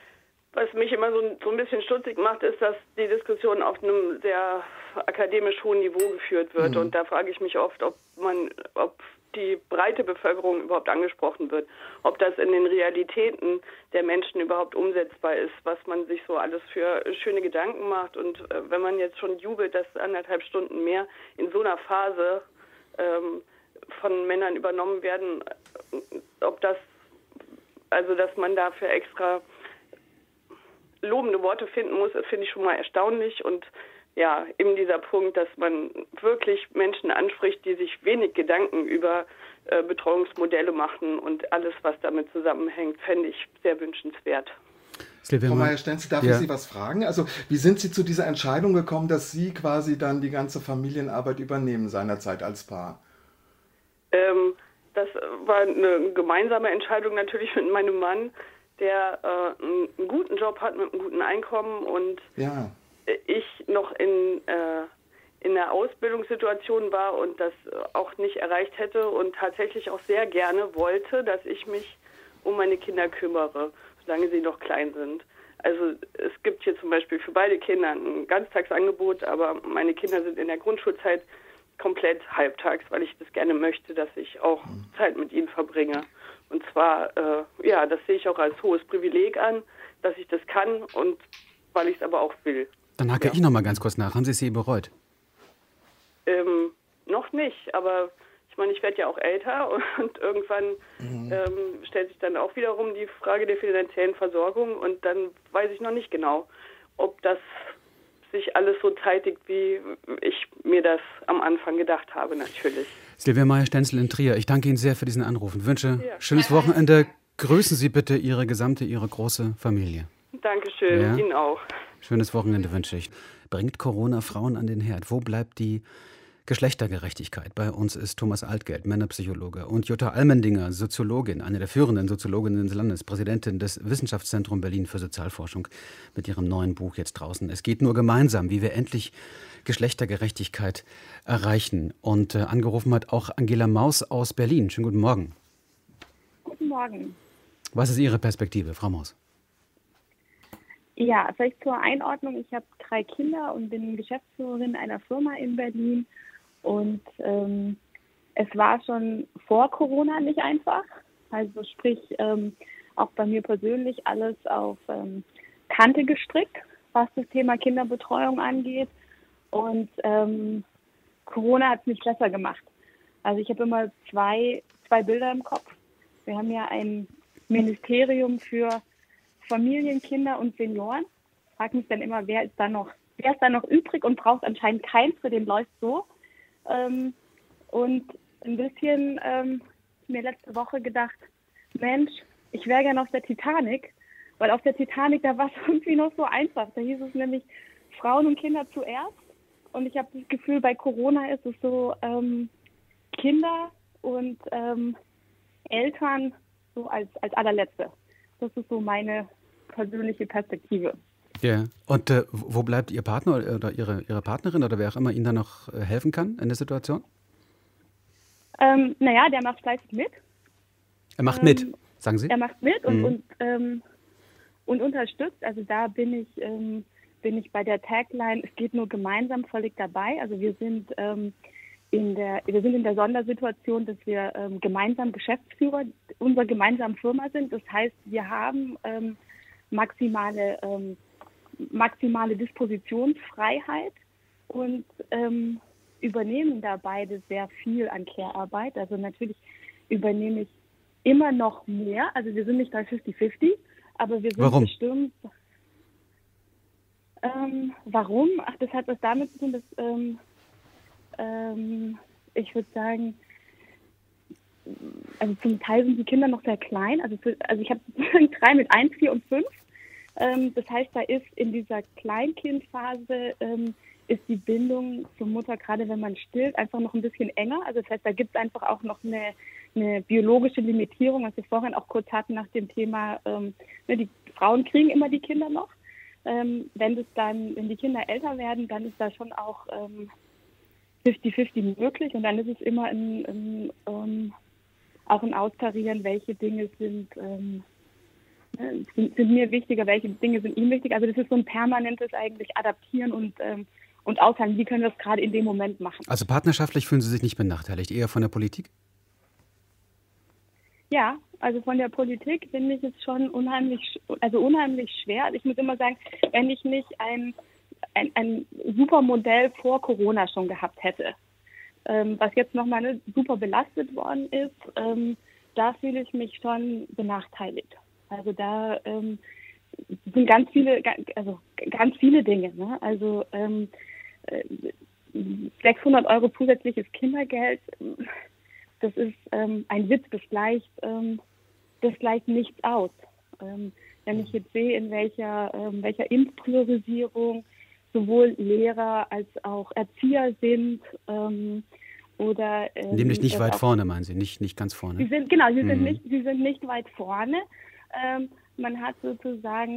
was mich immer so, so ein bisschen stutzig macht, ist, dass die Diskussion auf einem sehr akademisch hohen Niveau geführt wird. Mhm. Und da frage ich mich oft, ob man, ob die breite Bevölkerung überhaupt angesprochen wird, ob das in den Realitäten der Menschen überhaupt umsetzbar ist, was man sich so alles für schöne Gedanken macht. Und äh, wenn man jetzt schon jubelt, dass anderthalb Stunden mehr in so einer Phase ähm, von Männern übernommen werden, ob das, also dass man dafür extra lobende Worte finden muss, das finde ich schon mal erstaunlich. Und ja, eben dieser Punkt, dass man wirklich Menschen anspricht, die sich wenig Gedanken über äh, Betreuungsmodelle machen und alles, was damit zusammenhängt, fände ich sehr wünschenswert. Frau Meier-Stenzel, darf ja. ich Sie was fragen? Also wie sind Sie zu dieser Entscheidung gekommen, dass Sie quasi dann die ganze Familienarbeit übernehmen seinerzeit als Paar? Ähm, das war eine gemeinsame Entscheidung natürlich mit meinem Mann, der äh, einen guten Job hat mit einem guten Einkommen und ja. ich noch in, äh, in der Ausbildungssituation war und das auch nicht erreicht hätte und tatsächlich auch sehr gerne wollte, dass ich mich um meine Kinder kümmere, solange sie noch klein sind. Also es gibt hier zum Beispiel für beide Kinder ein Ganztagsangebot, aber meine Kinder sind in der Grundschulzeit komplett halbtags, weil ich das gerne möchte, dass ich auch Zeit mit ihnen verbringe. Und zwar, äh, ja, das sehe ich auch als hohes Privileg an, dass ich das kann und weil ich es aber auch will. Dann hake ja. ich noch mal ganz kurz nach. Haben Sie es je bereut? Ähm, noch nicht, aber ich meine, ich werde ja auch älter und irgendwann mhm. ähm, stellt sich dann auch wiederum die Frage der finanziellen Versorgung und dann weiß ich noch nicht genau, ob das sich alles so zeitigt, wie ich mir das am Anfang gedacht habe, natürlich. Silvia Meyer-Stenzel in Trier, ich danke Ihnen sehr für diesen Anruf und wünsche ja. schönes Wochenende. Grüßen Sie bitte Ihre gesamte, Ihre große Familie. Dankeschön, ja? Ihnen auch. Schönes Wochenende wünsche ich. Bringt Corona Frauen an den Herd? Wo bleibt die Geschlechtergerechtigkeit? Bei uns ist Thomas Altgeld, Männerpsychologe, und Jutta Almendinger, Soziologin, eine der führenden Soziologinnen des Landes, Präsidentin des Wissenschaftszentrums Berlin für Sozialforschung, mit ihrem neuen Buch jetzt draußen. Es geht nur gemeinsam, wie wir endlich Geschlechtergerechtigkeit erreichen. Und äh, angerufen hat auch Angela Maus aus Berlin. Schönen guten Morgen. Guten Morgen. Was ist Ihre Perspektive, Frau Maus? Ja, vielleicht zur Einordnung. Ich habe drei Kinder und bin Geschäftsführerin einer Firma in Berlin. Und ähm, es war schon vor Corona nicht einfach. Also sprich, ähm, auch bei mir persönlich alles auf ähm, Kante gestrickt, was das Thema Kinderbetreuung angeht. Und ähm, Corona hat es nicht besser gemacht. Also ich habe immer zwei, zwei Bilder im Kopf. Wir haben ja ein Ministerium für Familien, Kinder und Senioren. Ich frage mich dann immer, wer ist da noch, wer ist da noch übrig und braucht anscheinend keins, für den läuft so. Ähm, und ein bisschen ähm, mir letzte Woche gedacht, Mensch, ich wäre gerne auf der Titanic, weil auf der Titanic, da war es irgendwie noch so einfach. Da hieß es nämlich Frauen und Kinder zuerst. Und ich habe das Gefühl, bei Corona ist es so, ähm, Kinder und ähm, Eltern so als, als allerletzte. Das ist so meine persönliche Perspektive. Ja, und äh, wo bleibt Ihr Partner oder Ihre, Ihre Partnerin oder wer auch immer Ihnen da noch äh, helfen kann in der Situation? Ähm, naja, der macht fleißig mit. Er macht ähm, mit, sagen Sie? Er macht mit und, mhm. und, ähm, und unterstützt. Also da bin ich, ähm, bin ich bei der Tagline, es geht nur gemeinsam, völlig dabei. Also wir sind, ähm, in der, wir sind in der Sondersituation, dass wir ähm, gemeinsam Geschäftsführer unserer gemeinsamen Firma sind. Das heißt, wir haben ähm, maximale, ähm, maximale Dispositionsfreiheit und ähm, übernehmen da beide sehr viel an Care-Arbeit. Also natürlich übernehme ich immer noch mehr. Also wir sind nicht bei fünfzig fünfzig, aber wir sind Warum? bestimmt... Ähm, warum? Ach, das hat was damit zu tun, dass ähm, ähm, ich würde sagen, also zum Teil sind die Kinder noch sehr klein. Also, für, also ich habe drei mit eins, vier und fünf. Ähm, das heißt, da ist in dieser Kleinkindphase ähm, ist die Bindung zur Mutter, gerade wenn man stillt, einfach noch ein bisschen enger. Also das heißt, da gibt es einfach auch noch eine, eine biologische Limitierung, was wir vorhin auch kurz hatten nach dem Thema, ähm, ne, die Frauen kriegen immer die Kinder noch. Ähm, wenn das dann, wenn die Kinder älter werden, dann ist da schon auch ähm, fünfzig fünfzig möglich und dann ist es immer ein, ein, ähm, auch ein Austarieren, welche Dinge sind, ähm, sind, sind mir wichtiger, welche Dinge sind ihm wichtig. Also das ist so ein permanentes eigentlich Adaptieren und, ähm, und Aushandeln. Wie können wir das gerade in dem Moment machen? Also partnerschaftlich fühlen Sie sich nicht benachteiligt, eher von der Politik? Ja, also von der Politik finde ich es schon unheimlich, also unheimlich schwer. Also ich muss immer sagen, wenn ich nicht ein, ein, ein super Modell vor Corona schon gehabt hätte, ähm, was jetzt nochmal super belastet worden ist, ähm, da fühle ich mich schon benachteiligt. Also da ähm, sind ganz viele, also ganz viele Dinge. Ne? Also ähm, sechshundert Euro zusätzliches Kindergeld. Das ist ähm, ein Witz, das gleicht, ähm, das gleicht nichts aus. Ähm, wenn ich jetzt sehe, in welcher, ähm, welcher Impfpriorisierung sowohl Lehrer als auch Erzieher sind ähm, oder... Ähm, Nämlich nicht weit auch, vorne, meinen Sie, nicht, nicht ganz vorne. Sie sind, genau, sie, mhm. sind nicht, sie sind nicht weit vorne. Ähm, man hat sozusagen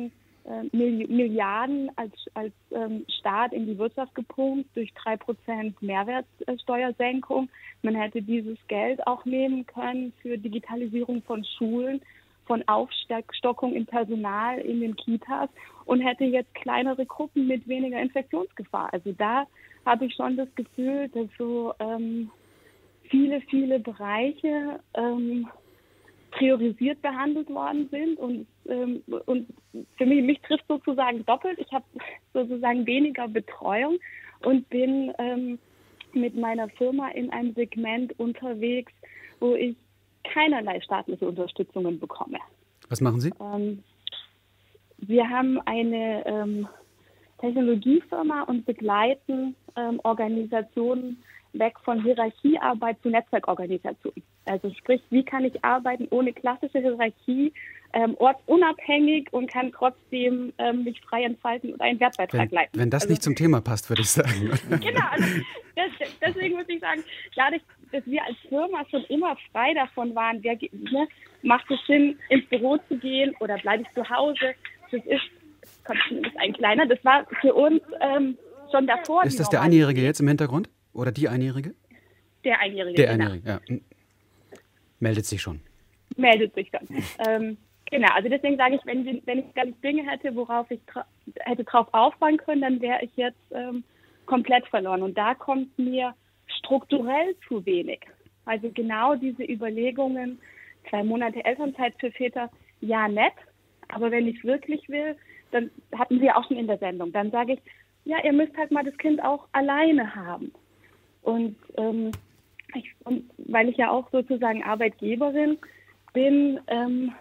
äh, Milliarden als, als ähm, Staat in die Wirtschaft gepumpt durch drei Prozent Mehrwertsteuersenkung. Man hätte dieses Geld auch nehmen können für Digitalisierung von Schulen, von Aufstockung im Personal in den Kitas und hätte jetzt kleinere Gruppen mit weniger Infektionsgefahr. Also da habe ich schon das Gefühl, dass so ähm, viele, viele Bereiche ähm, priorisiert behandelt worden sind und, ähm, und für mich, mich trifft sozusagen doppelt. Ich habe sozusagen weniger Betreuung und bin ähm, mit meiner Firma in einem Segment unterwegs, wo ich keinerlei staatliche Unterstützungen bekomme. Was machen Sie? Ähm, wir haben eine ähm, Technologiefirma und begleiten ähm, Organisationen weg von Hierarchiearbeit zu Netzwerkorganisation. Also sprich, wie kann ich arbeiten ohne klassische Hierarchie, ähm, ortsunabhängig und kann trotzdem ähm, mich frei entfalten und einen Wertbeitrag wenn, leisten. Wenn das also, nicht zum Thema passt, würde ich sagen. Genau, also das, deswegen muss ich sagen, dadurch, dass wir als Firma schon immer frei davon waren, wer, ne, macht es Sinn, ins Büro zu gehen oder bleibe ich zu Hause, das ist, ist ein kleiner, das war für uns ähm, schon davor. Ist das der Einjährige jetzt im Hintergrund? Oder die Einjährige? Der Einjährige, Der genau. Einjährige, ja. Meldet sich schon. Meldet sich schon. ähm, genau, also deswegen sage ich, wenn, wenn ich gar nicht Dinge hätte, worauf ich tra- hätte drauf aufbauen können, dann wäre ich jetzt ähm, komplett verloren. Und da kommt mir strukturell zu wenig. Also genau diese Überlegungen, zwei Monate Elternzeit für Väter, ja nett, aber wenn ich wirklich will, dann hatten wir auch schon in der Sendung, dann sage ich, ja, ihr müsst halt mal das Kind auch alleine haben. Und, ähm, ich, und weil ich ja auch sozusagen Arbeitgeberin bin, ähm,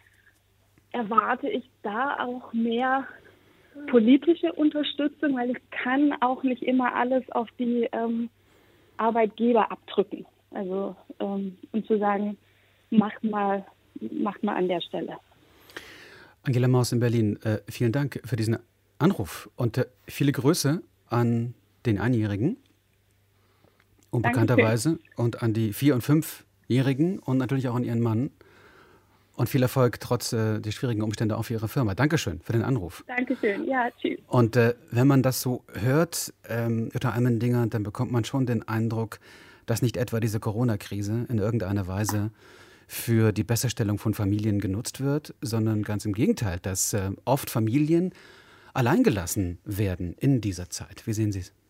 erwarte ich da auch mehr politische Unterstützung, weil ich kann auch nicht immer alles auf die ähm, Arbeitgeber abdrücken. Also ähm, und zu sagen, macht mal, macht mal an der Stelle. Angela Maus in Berlin, äh, vielen Dank für diesen Anruf und äh, viele Grüße an den Einjährigen, unbekannterweise, und an die Vier- und Fünfjährigen und natürlich auch an Ihren Mann. Und viel Erfolg trotz äh, der schwierigen Umstände auch für Ihre Firma. Dankeschön für den Anruf. Dankeschön, ja, tschüss. Und äh, wenn man das so hört, ähm, Jutta Almendinger, dann bekommt man schon den Eindruck, dass nicht etwa diese Corona-Krise in irgendeiner Weise für die Besserstellung von Familien genutzt wird, sondern ganz im Gegenteil, dass äh, oft Familien alleingelassen werden in dieser Zeit. Wie sehen Sie es?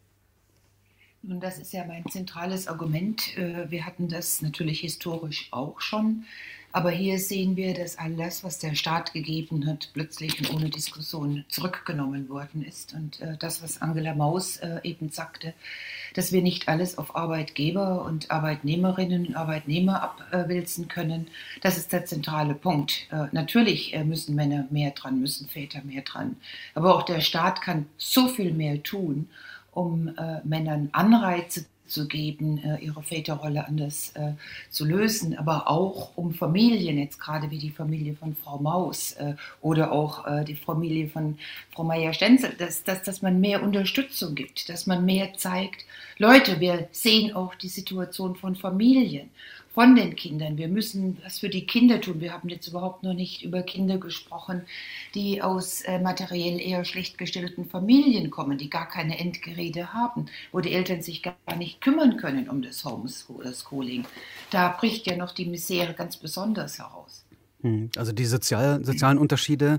Nun, das ist ja mein zentrales Argument. Wir hatten das natürlich historisch auch schon. Aber hier sehen wir, dass all das, was der Staat gegeben hat, plötzlich und ohne Diskussion zurückgenommen worden ist. Und das, was Angela Maus eben sagte, dass wir nicht alles auf Arbeitgeber und Arbeitnehmerinnen und Arbeitnehmer abwälzen können, das ist der zentrale Punkt. Natürlich müssen Männer mehr dran, müssen Väter mehr dran. Aber auch der Staat kann so viel mehr tun, um äh, Männern Anreize zu geben, äh, ihre Väterrolle anders äh, zu lösen, aber auch um Familien, jetzt gerade wie die Familie von Frau Maus äh, oder auch äh, die Familie von Frau Meier-Stenzel, dass, dass, dass man mehr Unterstützung gibt, dass man mehr zeigt, Leute, wir sehen auch die Situation von Familien, von den Kindern. Wir müssen was für die Kinder tun. Wir haben jetzt überhaupt noch nicht über Kinder gesprochen, die aus äh, materiell eher schlecht gestellten Familien kommen, die gar keine Endgeräte haben, wo die Eltern sich gar nicht kümmern können um das Homeschooling. Da bricht ja noch die Misere ganz besonders heraus. Also die sozial, sozialen Unterschiede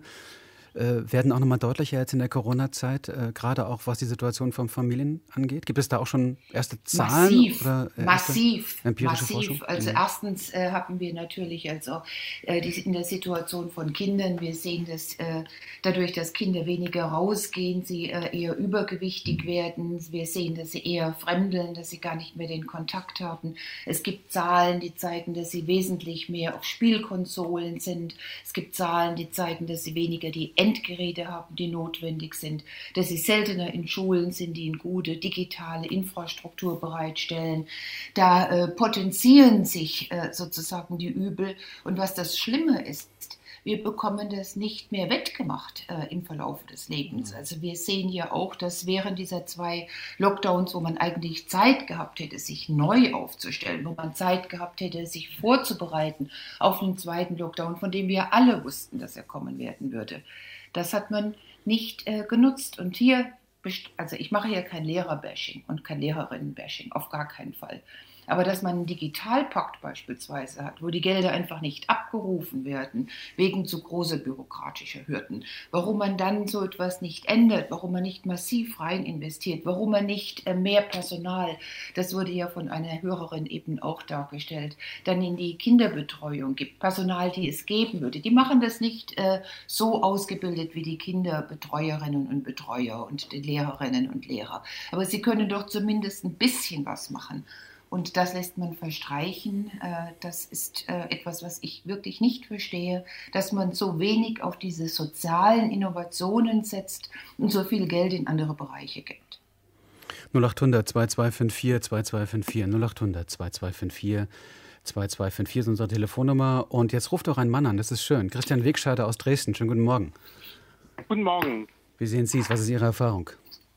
äh, werden auch nochmal deutlicher jetzt in der Corona-Zeit, äh, gerade auch was die Situation von Familien angeht. Gibt es da auch schon erste Zahlen? Massiv, oder erste massiv, empirische massiv. Forschung? Also Mhm. erstens äh, haben wir natürlich also äh, die, in der Situation von Kindern, wir sehen, dass äh, dadurch, dass Kinder weniger rausgehen, sie äh, eher übergewichtig werden. Wir sehen, dass sie eher fremdeln, dass sie gar nicht mehr den Kontakt haben. Es gibt Zahlen, die zeigen, dass sie wesentlich mehr auf Spielkonsolen sind. Es gibt Zahlen, die zeigen, dass sie weniger die Endgeräte haben, die notwendig sind, dass sie seltener in Schulen sind, die eine gute digitale Infrastruktur bereitstellen. Da äh, potenzieren sich äh, sozusagen die Übel. Und was das Schlimme ist, wir bekommen das nicht mehr wettgemacht äh, im Verlauf des Lebens. Also wir sehen ja auch, dass während dieser zwei Lockdowns, wo man eigentlich Zeit gehabt hätte, sich neu aufzustellen, wo man Zeit gehabt hätte, sich vorzubereiten auf einen zweiten Lockdown, von dem wir alle wussten, dass er kommen werden würde, Das hat man nicht äh, genutzt. Und hier, also ich mache ja kein Lehrerbashing und kein Lehrerinnenbashing, auf gar keinen Fall. Aber dass man einen Digitalpakt beispielsweise hat, wo die Gelder einfach nicht abgerufen werden, wegen zu großer bürokratischer Hürden, warum man dann so etwas nicht ändert, warum man nicht massiv rein investiert, warum man nicht äh, mehr Personal, das wurde ja von einer Hörerin eben auch dargestellt, dann in die Kinderbetreuung gibt, Personal, die es geben würde. Die machen das nicht äh, so ausgebildet wie die Kinderbetreuerinnen und Betreuer und die Lehrerinnen und Lehrer. Aber sie können doch zumindest ein bisschen was machen. Und das lässt man verstreichen. Das ist etwas, was ich wirklich nicht verstehe, dass man so wenig auf diese sozialen Innovationen setzt und so viel Geld in andere Bereiche gibt. null acht hundert zwei zwei fünf vier zwei zwei fünf vier null acht hundert zwei zwei fünf vier zwei zwei fünf vier ist unsere Telefonnummer. Und jetzt ruft auch ein Mann an, das ist schön. Christian Wegscheider aus Dresden. Schönen guten Morgen. Guten Morgen. Wie sehen Sie es? Was ist Ihre Erfahrung?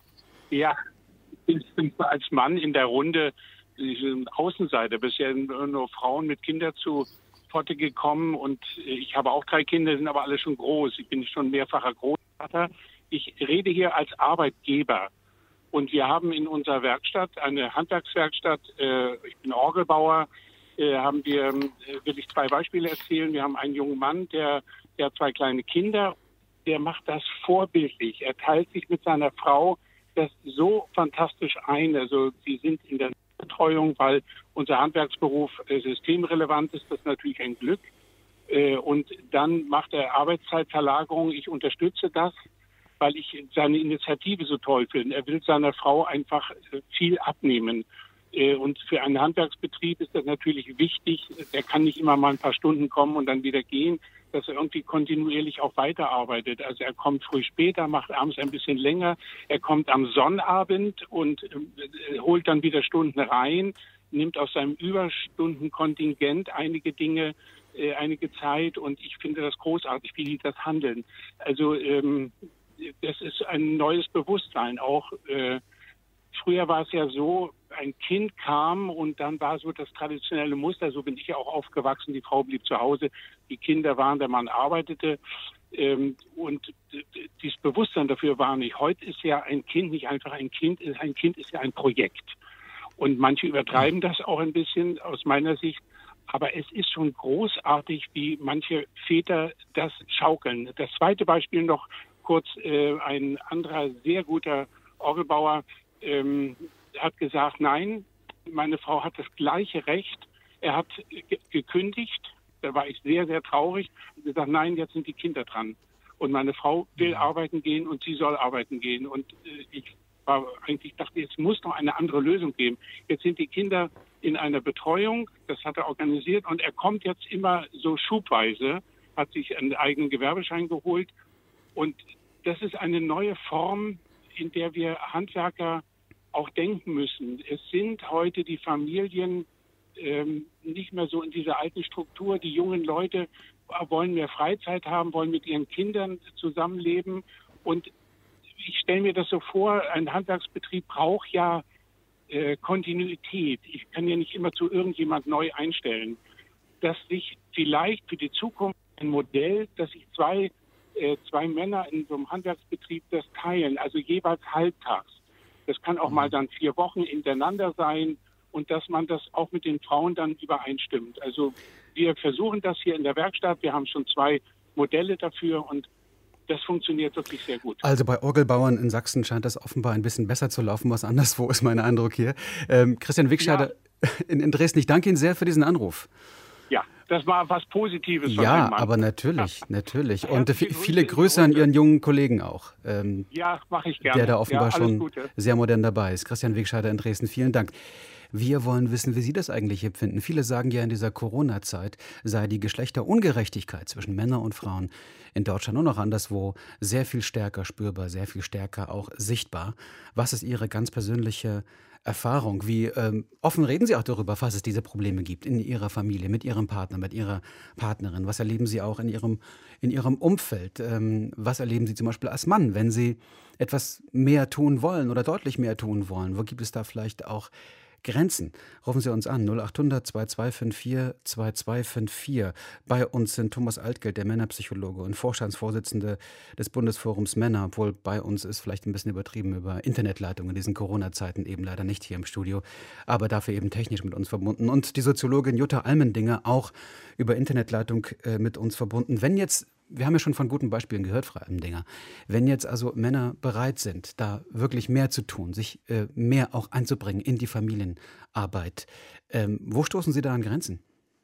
Ja, ich bin als Mann in der Runde Außenseiter, bisher nur Frauen mit Kindern zu Potte gekommen und ich habe auch drei Kinder, sind aber alle schon groß. Ich bin schon mehrfacher Großvater. Ich rede hier als Arbeitgeber und wir haben in unserer Werkstatt, eine Handwerkswerkstatt, äh, ich bin Orgelbauer, äh, haben wir, äh, will ich zwei Beispiele erzählen. Wir haben einen jungen Mann, der, der hat zwei kleine Kinder, der macht das vorbildlich. Er teilt sich mit seiner Frau das so fantastisch ein. Also sie sind in der Betreuung, weil unser Handwerksberuf äh, systemrelevant ist, das ist natürlich ein Glück. Äh, und dann macht er Arbeitszeitverlagerung. Ich unterstütze das, weil ich seine Initiative so toll finde. Er will seiner Frau einfach äh, viel abnehmen. Äh, und für einen Handwerksbetrieb ist das natürlich wichtig. Der kann nicht immer mal ein paar Stunden kommen und dann wieder gehen, dass er irgendwie kontinuierlich auch weiterarbeitet. Also er kommt früh später, macht abends ein bisschen länger. Er kommt am Sonnabend und äh, holt dann wieder Stunden rein, nimmt aus seinem Überstundenkontingent einige Dinge, äh, einige Zeit. Und ich finde das großartig, wie die das handeln. Also ähm, das ist ein neues Bewusstsein auch. Äh, früher war es ja so, ein Kind kam und dann war so das traditionelle Muster, so bin ich ja auch aufgewachsen, die Frau blieb zu Hause, die Kinder waren, der Mann arbeitete ähm, und dieses Bewusstsein dafür war nicht. Heute ist ja ein Kind nicht einfach ein Kind, ein Kind ist ja ein Projekt und manche übertreiben das auch ein bisschen aus meiner Sicht, aber es ist schon großartig, wie manche Väter das schaukeln. Das zweite Beispiel noch kurz, äh, ein anderer sehr guter Orgelbauer, ähm, hat gesagt, nein, meine Frau hat das gleiche Recht. Er hat ge- gekündigt, da war ich sehr, sehr traurig und gesagt, nein, jetzt sind die Kinder dran. Und meine Frau will arbeiten gehen und sie soll arbeiten gehen. Und äh, ich war eigentlich dachte, es muss noch eine andere Lösung geben. Jetzt sind die Kinder in einer Betreuung, das hat er organisiert und er kommt jetzt immer so schubweise, hat sich einen eigenen Gewerbeschein geholt. Und das ist eine neue Form, in der wir Handwerker auch denken müssen. Es sind heute die Familien ähm, nicht mehr so in dieser alten Struktur. Die jungen Leute wollen mehr Freizeit haben, wollen mit ihren Kindern zusammenleben. Und ich stelle mir das so vor, ein Handwerksbetrieb braucht ja äh, Kontinuität. Ich kann ja nicht immer zu irgendjemand neu einstellen. Dass sich vielleicht für die Zukunft ein Modell, dass sich zwei, äh, zwei Männer in so einem Handwerksbetrieb das teilen, also jeweils halbtags. Das kann auch mal dann vier Wochen hintereinander sein und dass man das auch mit den Frauen dann übereinstimmt. Also wir versuchen das hier in der Werkstatt. Wir haben schon zwei Modelle dafür und das funktioniert wirklich sehr gut. Also bei Orgelbauern in Sachsen scheint das offenbar ein bisschen besser zu laufen, was anderswo ist mein Eindruck hier. Ähm, Christian Wegscheider ja. in, in Dresden, ich danke Ihnen sehr für diesen Anruf. Ja, das war was Positives von Ja, einem Mann. aber natürlich, natürlich. Und Herzliche f- viele Grüße Grüße an in die Ihren jungen Kollegen auch, ähm, Ja, mache ich gerne. der da offenbar ja, alles schon Gute. sehr modern dabei ist. Christian Wegscheider in Dresden, vielen Dank. Wir wollen wissen, wie Sie das eigentlich empfinden. Viele sagen ja, in dieser Corona-Zeit sei die Geschlechterungerechtigkeit zwischen Männern und Frauen in Deutschland und auch anderswo sehr viel stärker spürbar, sehr viel stärker auch sichtbar. Was ist Ihre ganz persönliche Erfahrung? Wie ähm, offen reden Sie auch darüber, falls es diese Probleme gibt in Ihrer Familie, mit Ihrem Partner, mit Ihrer Partnerin? Was erleben Sie auch in Ihrem, in Ihrem Umfeld? Ähm, was erleben Sie zum Beispiel als Mann, wenn Sie etwas mehr tun wollen oder deutlich mehr tun wollen? Wo gibt es da vielleicht auch Grenzen. Rufen Sie uns an, null acht hundert zwei zwei fünf vier zwei zwei fünf vier. Bei uns sind Thomas Altgeld, der Männerpsychologe und Vorstandsvorsitzende des Bundesforums Männer, obwohl bei uns ist vielleicht ein bisschen übertrieben über Internetleitung in diesen Corona-Zeiten, eben leider nicht hier im Studio, aber dafür eben technisch mit uns verbunden. Und die Soziologin Jutta Almendinger auch über Internetleitung äh, mit uns verbunden. Wenn jetzt Wir haben ja schon von guten Beispielen gehört, Frau Almendinger. Wenn jetzt also Männer bereit sind, da wirklich mehr zu tun, sich äh, mehr auch einzubringen in die Familienarbeit, ähm, wo stoßen Sie da an Grenzen?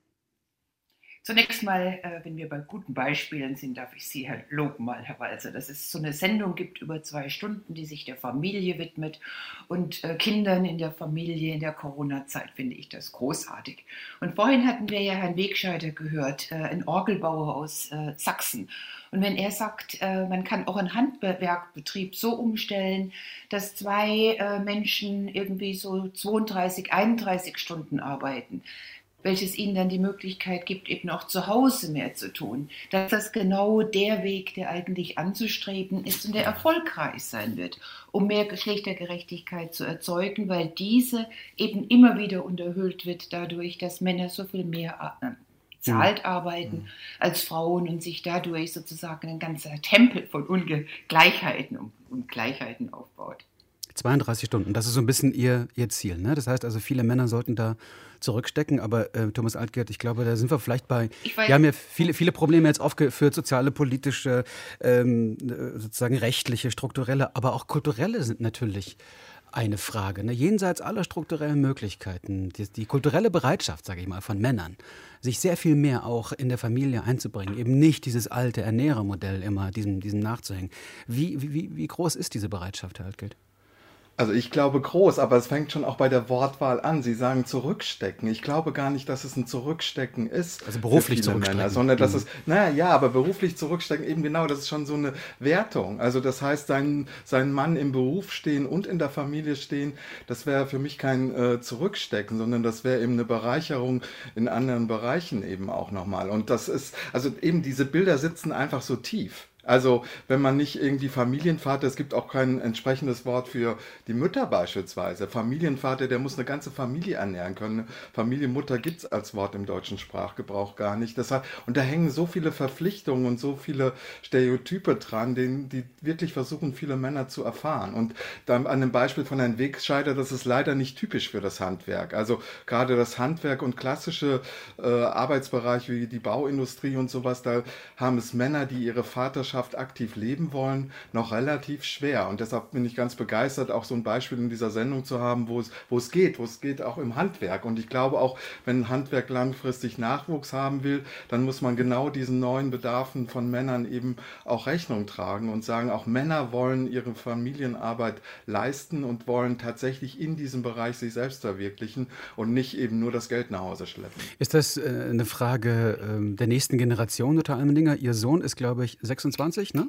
Zunächst mal, äh, wenn wir bei guten Beispielen sind, darf ich Sie Herr, loben mal, Herr Walser, dass es so eine Sendung gibt über zwei Stunden, die sich der Familie widmet und äh, Kindern in der Familie in der Corona-Zeit, finde ich das großartig. Und vorhin hatten wir ja Herrn Wegscheider gehört, äh, ein Orgelbauer aus äh, Sachsen. Und wenn er sagt, äh, man kann auch einen Handwerkbetrieb so umstellen, dass zwei äh, Menschen irgendwie so zweiunddreißig, einunddreißig Stunden arbeiten, welches ihnen dann die Möglichkeit gibt, eben auch zu Hause mehr zu tun, dass das genau der Weg, der eigentlich anzustreben ist und der erfolgreich sein wird, um mehr Geschlechtergerechtigkeit zu erzeugen, weil diese eben immer wieder unterhöhlt wird dadurch, dass Männer so viel mehr äh, bezahlt arbeiten mhm. als Frauen und sich dadurch sozusagen ein ganzer Tempel von Ungleichheiten und, und Gleichheiten aufbaut. zweiunddreißig Stunden, das ist so ein bisschen Ihr, Ihr Ziel, ne? Das heißt also, viele Männer sollten da zurückstecken, aber äh, Thomas Altgeld, ich glaube, da sind wir vielleicht bei, wir haben ja viele, viele Probleme jetzt aufgeführt, soziale, politische, ähm, sozusagen rechtliche, strukturelle, aber auch kulturelle sind natürlich eine Frage, ne? Jenseits aller strukturellen Möglichkeiten, die, die kulturelle Bereitschaft, sage ich mal, von Männern, sich sehr viel mehr auch in der Familie einzubringen, eben nicht dieses alte Ernährermodell immer diesem, diesem nachzuhängen. Wie, wie, wie groß ist diese Bereitschaft, Herr Altgeld? Also ich glaube groß, aber es fängt schon auch bei der Wortwahl an. Sie sagen zurückstecken. Ich glaube gar nicht, dass es ein Zurückstecken ist. Also beruflich zurückstecken. Männer, sondern dass es, naja, ja, aber beruflich zurückstecken, eben genau, das ist schon so eine Wertung. Also das heißt, sein, sein Mann im Beruf stehen und in der Familie stehen, das wäre für mich kein äh, Zurückstecken, sondern das wäre eben eine Bereicherung in anderen Bereichen eben auch nochmal. Und das ist, also eben diese Bilder sitzen einfach so tief. Also wenn man nicht irgendwie Familienvater, es gibt auch kein entsprechendes Wort für die Mütter beispielsweise. Familienvater, der muss eine ganze Familie ernähren können. Familienmutter gibt es als Wort im deutschen Sprachgebrauch gar nicht. Das hat, und da hängen so viele Verpflichtungen und so viele Stereotype dran, den, die wirklich versuchen, viele Männer zu erfahren. Und dann an dem Beispiel von Herrn Wegscheider, das ist leider nicht typisch für das Handwerk. Also gerade das Handwerk und klassische äh, Arbeitsbereiche wie die Bauindustrie und sowas, da haben es Männer, die ihre Vaterschaft aktiv leben wollen, noch relativ schwer. Und deshalb bin ich ganz begeistert, auch so ein Beispiel in dieser Sendung zu haben, wo es, wo es geht, wo es geht auch im Handwerk. Und ich glaube auch, wenn ein Handwerk langfristig Nachwuchs haben will, dann muss man genau diesen neuen Bedarfen von Männern eben auch Rechnung tragen und sagen, auch Männer wollen ihre Familienarbeit leisten und wollen tatsächlich in diesem Bereich sich selbst verwirklichen und nicht eben nur das Geld nach Hause schleppen. Ist das äh, eine Frage äh, der nächsten Generation, Jutta Almendinger? Ihr Sohn ist, glaube ich, sechsundzwanzig, ne?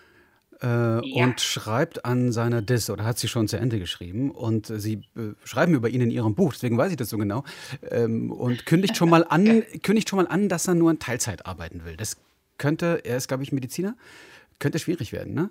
Äh, ja. Und schreibt an seiner Dis, oder hat sie schon zu Ende geschrieben, und äh, sie äh, schreiben über ihn in ihrem Buch, deswegen weiß ich das so genau, ähm, und kündigt schon mal an, ja. kündigt schon mal an, dass er nur in Teilzeit arbeiten will. Das könnte, er ist, glaube ich, Mediziner, könnte schwierig werden, ne?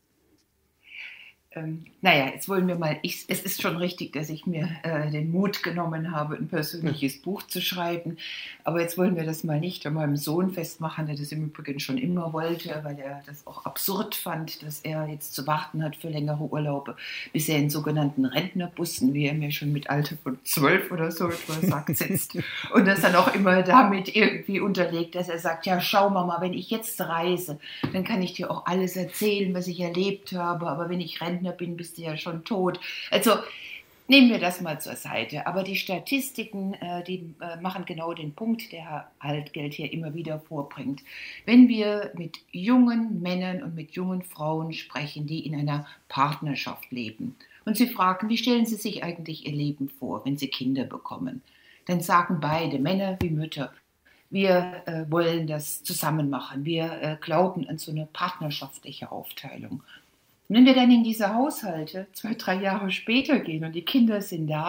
Ähm, naja, jetzt wollen wir mal, ich, es ist schon richtig, dass ich mir äh, den Mut genommen habe, ein persönliches ja. Buch zu schreiben, aber jetzt wollen wir das mal nicht an meinem Sohn festmachen, der das im Übrigen schon immer wollte, weil er das auch absurd fand, dass er jetzt zu warten hat für längere Urlaube, bis er in sogenannten Rentnerbussen, wie er mir schon mit Alter von zwölf oder so etwas sagt, sitzt und das dann auch immer damit irgendwie unterlegt, dass er sagt, ja schau Mama, wenn ich jetzt reise, dann kann ich dir auch alles erzählen, was ich erlebt habe, aber wenn ich Rentner bin, bist du ja schon tot. Also nehmen wir das mal zur Seite. Aber die Statistiken, äh, die äh, machen genau den Punkt, der Herr Altgeld hier immer wieder vorbringt. Wenn wir mit jungen Männern und mit jungen Frauen sprechen, die in einer Partnerschaft leben, und sie fragen, wie stellen sie sich eigentlich ihr Leben vor, wenn sie Kinder bekommen, dann sagen beide, Männer wie Mütter, wir äh, wollen das zusammen machen. Wir äh, glauben an so eine partnerschaftliche Aufteilung. Und wenn wir dann in diese Haushalte zwei, drei Jahre später gehen und die Kinder sind da,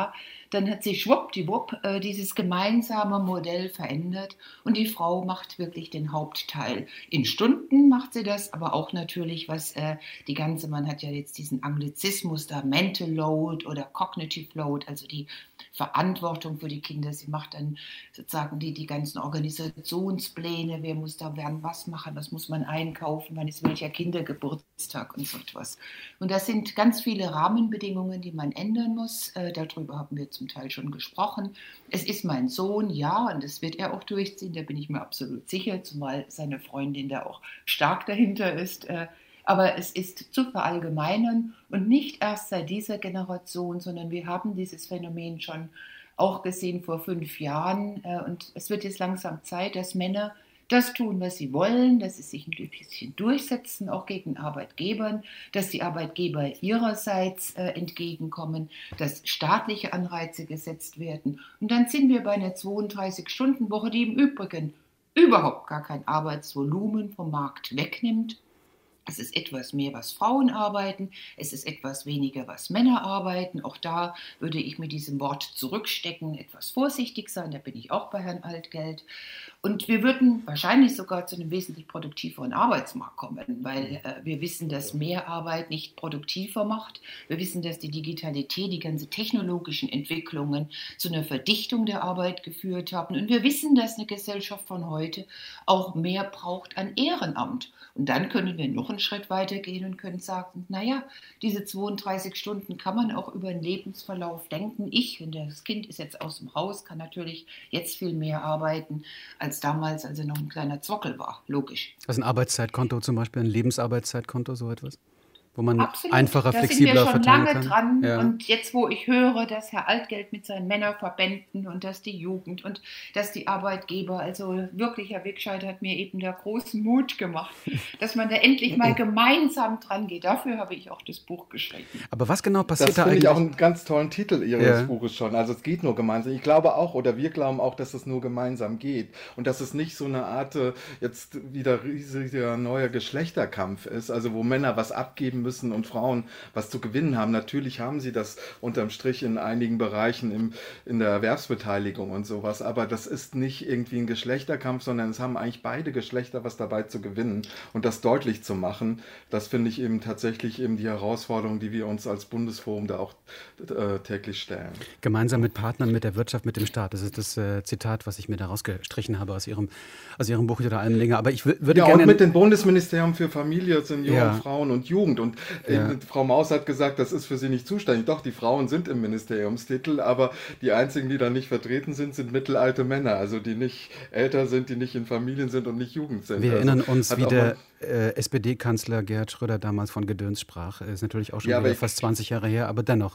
dann hat sich schwuppdiwupp äh, dieses gemeinsame Modell verändert und die Frau macht wirklich den Hauptteil. In Stunden macht sie das, aber auch natürlich, was äh, die ganze, man hat ja jetzt diesen Anglizismus da, Mental Load oder Cognitive Load, also die Verantwortung für die Kinder. Sie macht dann sozusagen die, die ganzen Organisationspläne, wer muss da werden was machen, was muss man einkaufen, wann ist welcher Kindergeburtstag und so etwas. Und das sind ganz viele Rahmenbedingungen, die man ändern muss. Äh, darüber haben wir zum Teil schon gesprochen. Es ist mein Sohn, ja, und das wird er auch durchziehen, da bin ich mir absolut sicher, zumal seine Freundin da auch stark dahinter ist. Äh, Aber es ist zu verallgemeinern und nicht erst seit dieser Generation, sondern wir haben dieses Phänomen schon auch gesehen vor fünf Jahren. Und es wird jetzt langsam Zeit, dass Männer das tun, was sie wollen, dass sie sich ein bisschen durchsetzen, auch gegen Arbeitgebern, dass die Arbeitgeber ihrerseits äh, entgegenkommen, dass staatliche Anreize gesetzt werden. Und dann sind wir bei einer zweiunddreißig-Stunden-Woche, die im Übrigen überhaupt gar kein Arbeitsvolumen vom Markt wegnimmt. Es ist etwas mehr, was Frauen arbeiten, es ist etwas weniger, was Männer arbeiten. Auch da würde ich mit diesem Wort zurückstecken, etwas vorsichtig sein, da bin ich auch bei Herrn Altgeld. Und wir würden wahrscheinlich sogar zu einem wesentlich produktiveren Arbeitsmarkt kommen, weil äh, wir wissen, dass mehr Arbeit nicht produktiver macht. Wir wissen, dass die Digitalität, die ganzen technologischen Entwicklungen zu einer Verdichtung der Arbeit geführt haben. Und wir wissen, dass eine Gesellschaft von heute auch mehr braucht an Ehrenamt. Und dann können wir noch einen Schritt weiter gehen und können sagen, naja, diese zweiunddreißig Stunden kann man auch über den Lebensverlauf denken. Ich, und das Kind ist jetzt aus dem Haus, kann natürlich jetzt viel mehr arbeiten als damals, als er noch ein kleiner Zockel war, logisch. Also ein Arbeitszeitkonto zum Beispiel, ein Lebensarbeitszeitkonto, so etwas? Wo man Absolut. einfacher, da flexibler verteilen kann. Da sind wir schon lange kann. dran. Ja. Und jetzt, wo ich höre, dass Herr Altgeld mit seinen Männerverbänden und dass die Jugend und dass die Arbeitgeber, also wirklich, Herr Wegscheid hat mir eben da großen Mut gemacht, dass man da endlich mal gemeinsam dran geht. Dafür habe ich auch das Buch geschrieben. Aber was genau passiert das da eigentlich? Das finde ich auch einen ganz tollen Titel Ihres ja. Buches schon. Also es geht nur gemeinsam. Ich glaube auch, oder wir glauben auch, dass es nur gemeinsam geht. Und dass es nicht so eine Art jetzt wieder riesiger neuer Geschlechterkampf ist, also wo Männer was abgeben müssen und Frauen was zu gewinnen haben. Natürlich haben sie das unterm Strich in einigen Bereichen im, in der Erwerbsbeteiligung und sowas, aber das ist nicht irgendwie ein Geschlechterkampf, sondern es haben eigentlich beide Geschlechter was dabei zu gewinnen und das deutlich zu machen. Das finde ich eben tatsächlich eben die Herausforderung, die wir uns als Bundesforum da auch äh, täglich stellen. Gemeinsam mit Partnern, mit der Wirtschaft, mit dem Staat. Das ist das äh, Zitat, was ich mir da rausgestrichen habe aus Ihrem, aus Ihrem Buch Jutta Almendinger. Aber ich w- würde ja, gerne... und mit dem Bundesministerium für Familie, Senioren, ja. Frauen und Jugend. Und äh, ja. Frau Maus hat gesagt, das ist für sie nicht zuständig. Doch, die Frauen sind im Ministeriumstitel, aber die einzigen, die da nicht vertreten sind, sind mittelalte Männer. Also die nicht älter sind, die nicht in Familien sind und nicht Jugend sind. Wir also, erinnern uns, wie der äh, S P D-Kanzler Gerhard Schröder damals von Gedöns sprach. Ist natürlich auch schon ja, wieder fast zwanzig Jahre her, aber dennoch.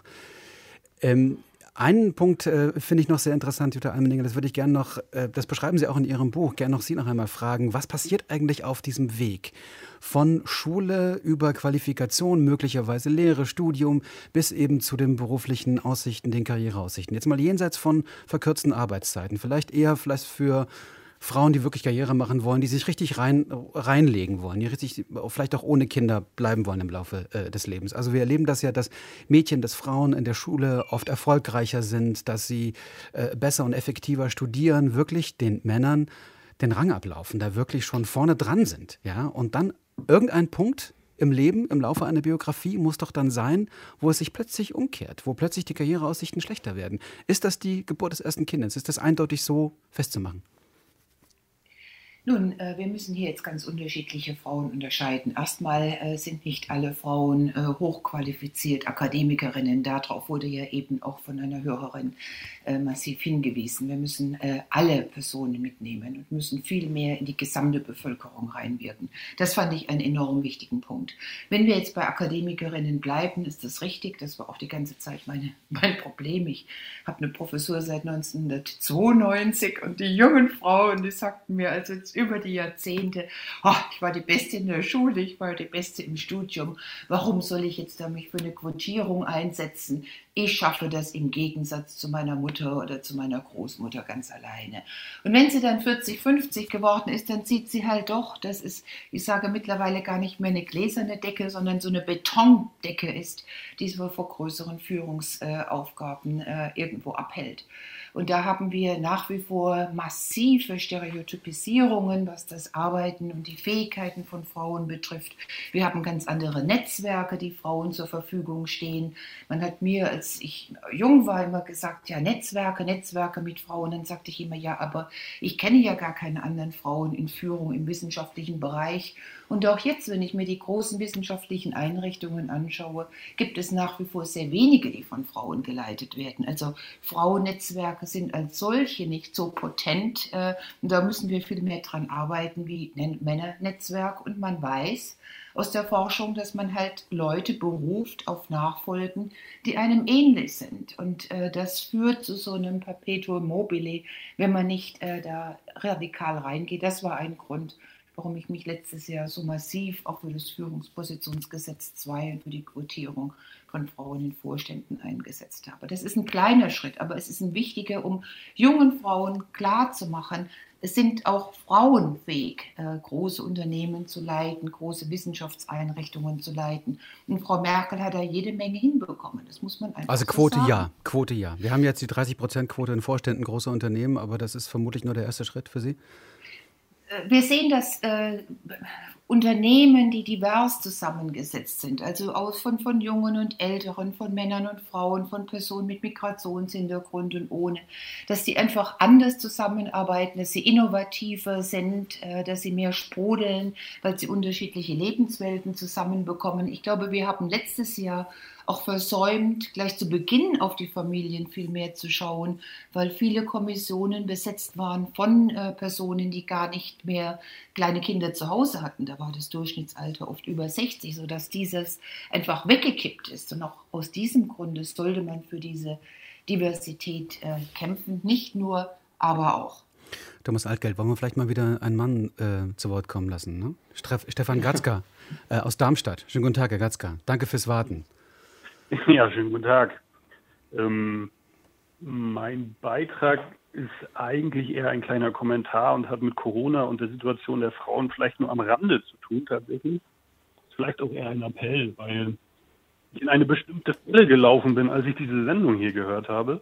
Ähm, Einen Punkt äh, finde ich noch sehr interessant, Jutta Almendinger, das würde ich gerne noch, äh, das beschreiben Sie auch in Ihrem Buch, gerne noch Sie noch einmal fragen, was passiert eigentlich auf diesem Weg? Von Schule über Qualifikation, möglicherweise Lehre, Studium, bis eben zu den beruflichen Aussichten, den Karriereaussichten. Jetzt mal jenseits von verkürzten Arbeitszeiten, vielleicht eher vielleicht für Frauen, die wirklich Karriere machen wollen, die sich richtig rein, reinlegen wollen, die richtig, vielleicht auch ohne Kinder bleiben wollen im Laufe äh, des Lebens. Also wir erleben das ja, dass Mädchen, dass Frauen in der Schule oft erfolgreicher sind, dass sie äh, besser und effektiver studieren, wirklich den Männern den Rang ablaufen, da wirklich schon vorne dran sind. Ja? Und dann irgendein Punkt im Leben, im Laufe einer Biografie muss doch dann sein, wo es sich plötzlich umkehrt, wo plötzlich die Karriereaussichten schlechter werden. Ist das die Geburt des ersten Kindes? Ist das eindeutig so festzumachen? Nun, äh, wir müssen hier jetzt ganz unterschiedliche Frauen unterscheiden. Erstmal äh, sind nicht alle Frauen äh, hochqualifiziert, Akademikerinnen. Darauf wurde ja eben auch von einer Hörerin äh, massiv hingewiesen. Wir müssen äh, alle Personen mitnehmen und müssen viel mehr in die gesamte Bevölkerung reinwirken. Das fand ich einen enorm wichtigen Punkt. Wenn wir jetzt bei Akademikerinnen bleiben, ist das richtig. Das war auch die ganze Zeit meine, mein Problem. Ich habe eine Professur seit neunzehnhundertzweiundneunzig und die jungen Frauen, die sagten mir, also jetzt über die Jahrzehnte, oh, ich war die Beste in der Schule, ich war die Beste im Studium, warum soll ich jetzt da mich für eine Quotierung einsetzen? ich schaffe das im Gegensatz zu meiner Mutter oder zu meiner Großmutter ganz alleine. Und wenn sie dann vierzig, fünfzig geworden ist, dann sieht sie halt doch, dass es, ich sage mittlerweile gar nicht mehr eine gläserne Decke, sondern so eine Betondecke ist, die sie vor größeren Führungsaufgaben äh, irgendwo abhält. Und da haben wir nach wie vor massive Stereotypisierungen, was das Arbeiten und die Fähigkeiten von Frauen betrifft. Wir haben ganz andere Netzwerke, die Frauen zur Verfügung stehen. Man hat mir, als ich jung war, immer gesagt, ja, Netzwerke, Netzwerke mit Frauen. Dann sagte ich immer, ja, aber ich kenne ja gar keine anderen Frauen in Führung im wissenschaftlichen Bereich. Und auch jetzt, wenn ich mir die großen wissenschaftlichen Einrichtungen anschaue, gibt es nach wie vor sehr wenige, die von Frauen geleitet werden. Also Frauennetzwerke sind als solche nicht so potent. Äh, und da müssen wir viel mehr dran arbeiten wie ein Männernetzwerk. Und man weiß aus der Forschung, dass man halt Leute beruft auf Nachfolgen, die einem ähnlich sind. Und äh, das führt zu so einem Perpetuum mobile, wenn man nicht äh, da radikal reingeht. Das war ein Grund, warum ich mich letztes Jahr so massiv auch für das Führungspositionsgesetz zwei und für die Quotierung von Frauen in Vorständen eingesetzt habe. Das ist ein kleiner Schritt, aber es ist ein wichtiger, um jungen Frauen klarzumachen, es sind auch Frauen fähig, äh, große Unternehmen zu leiten, große Wissenschaftseinrichtungen zu leiten. Und Frau Merkel hat da jede Menge hinbekommen. Das muss man einfach Also so Quote sagen. ja, Quote ja. Wir haben jetzt die dreißig Prozent Quote in Vorständen großer Unternehmen, aber das ist vermutlich nur der erste Schritt für Sie. Wir sehen, dass äh, Unternehmen, die divers zusammengesetzt sind, also aus von, von Jungen und Älteren, von Männern und Frauen, von Personen mit Migrationshintergrund und ohne, dass die einfach anders zusammenarbeiten, dass sie innovativer sind, äh, dass sie mehr sprudeln, weil sie unterschiedliche Lebenswelten zusammenbekommen. Ich glaube, wir haben letztes Jahr auch versäumt, gleich zu Beginn auf die Familien viel mehr zu schauen, weil viele Kommissionen besetzt waren von äh, Personen, die gar nicht mehr kleine Kinder zu Hause hatten. Da war das Durchschnittsalter oft über sechzig, sodass dieses einfach weggekippt ist. Und auch aus diesem Grunde sollte man für diese Diversität äh, kämpfen, nicht nur, aber auch. Thomas Altgeld, wollen wir vielleicht mal wieder einen Mann äh, zu Wort kommen lassen? Ne? Streff, Stefan Gatzka äh, aus Darmstadt. Schönen guten Tag, Herr Gatzka. Danke fürs Warten. Ja, schönen guten Tag. Ähm, mein Beitrag ist eigentlich eher ein kleiner Kommentar und hat mit Corona und der Situation der Frauen vielleicht nur am Rande zu tun tatsächlich. Ist vielleicht auch eher ein Appell, weil ich in eine bestimmte Falle gelaufen bin, als ich diese Sendung hier gehört habe.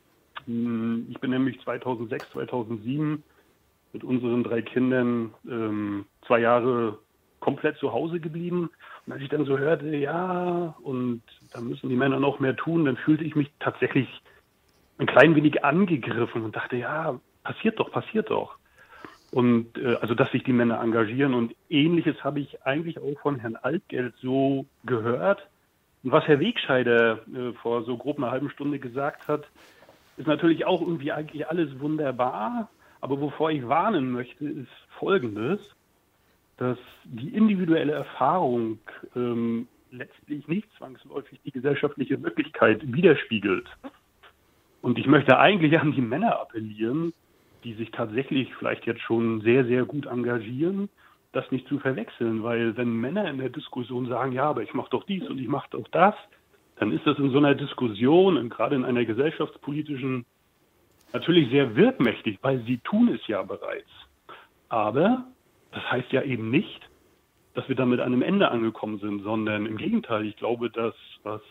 Ich bin nämlich zweitausendsechs, zweitausendsieben mit unseren drei Kindern ähm, zwei Jahre komplett zu Hause geblieben. Und als ich dann so hörte, ja, und da müssen die Männer noch mehr tun, dann fühlte ich mich tatsächlich ein klein wenig angegriffen und dachte, ja, passiert doch, passiert doch. Und äh, also, dass sich die Männer engagieren und Ähnliches habe ich eigentlich auch von Herrn Altgeld so gehört. Und was Herr Wegscheider äh, vor so grob einer halben Stunde gesagt hat, ist natürlich auch irgendwie eigentlich alles wunderbar. Aber wovor ich warnen möchte, ist Folgendes, dass die individuelle Erfahrung ähm, letztlich nicht zwangsläufig die gesellschaftliche Wirklichkeit widerspiegelt. Und ich möchte eigentlich an die Männer appellieren, die sich tatsächlich vielleicht jetzt schon sehr, sehr gut engagieren, das nicht zu verwechseln. Weil wenn Männer in der Diskussion sagen, ja, aber ich mache doch dies und ich mache doch das, dann ist das in so einer Diskussion und gerade in einer gesellschaftspolitischen natürlich sehr wirkmächtig, weil sie tun es ja bereits. Aber das heißt ja eben nicht, dass wir damit an einem Ende angekommen sind, sondern im Gegenteil. Ich glaube, dass was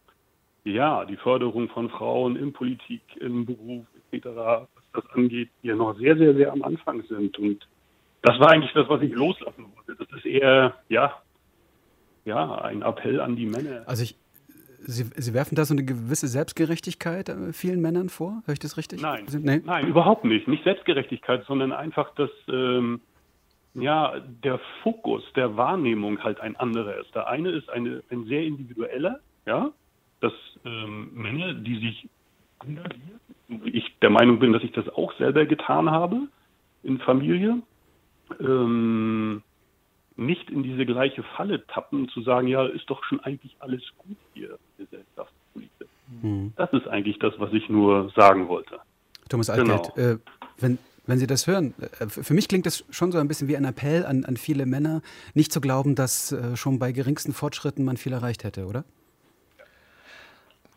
ja die Förderung von Frauen in Politik, im Beruf et cetera, was das angeht, wir noch sehr, sehr, sehr am Anfang sind. Und das war eigentlich das, was ich loslassen wollte. Das ist eher ja, ja ein Appell an die Männer. Also ich, Sie, Sie werfen da so eine gewisse Selbstgerechtigkeit vielen Männern vor? Höre ich das richtig? Nein, nee? nein, überhaupt nicht. Nicht Selbstgerechtigkeit, sondern einfach, dass ähm, ja, der Fokus der Wahrnehmung halt ein anderer ist. Der eine ist eine, ein sehr individueller, ja, dass ähm, Männer, die sich engagieren, ich der Meinung bin, dass ich das auch selber getan habe in Familie, ähm, nicht in diese gleiche Falle tappen, zu sagen, ja, ist doch schon eigentlich alles gut hier, Gesellschaftspolitik. Hm. Das ist eigentlich das, was ich nur sagen wollte. Thomas Altgeld, genau. äh, wenn Wenn Sie das hören, für mich klingt das schon so ein bisschen wie ein Appell an, an viele Männer, nicht zu glauben, dass äh, schon bei geringsten Fortschritten man viel erreicht hätte, oder?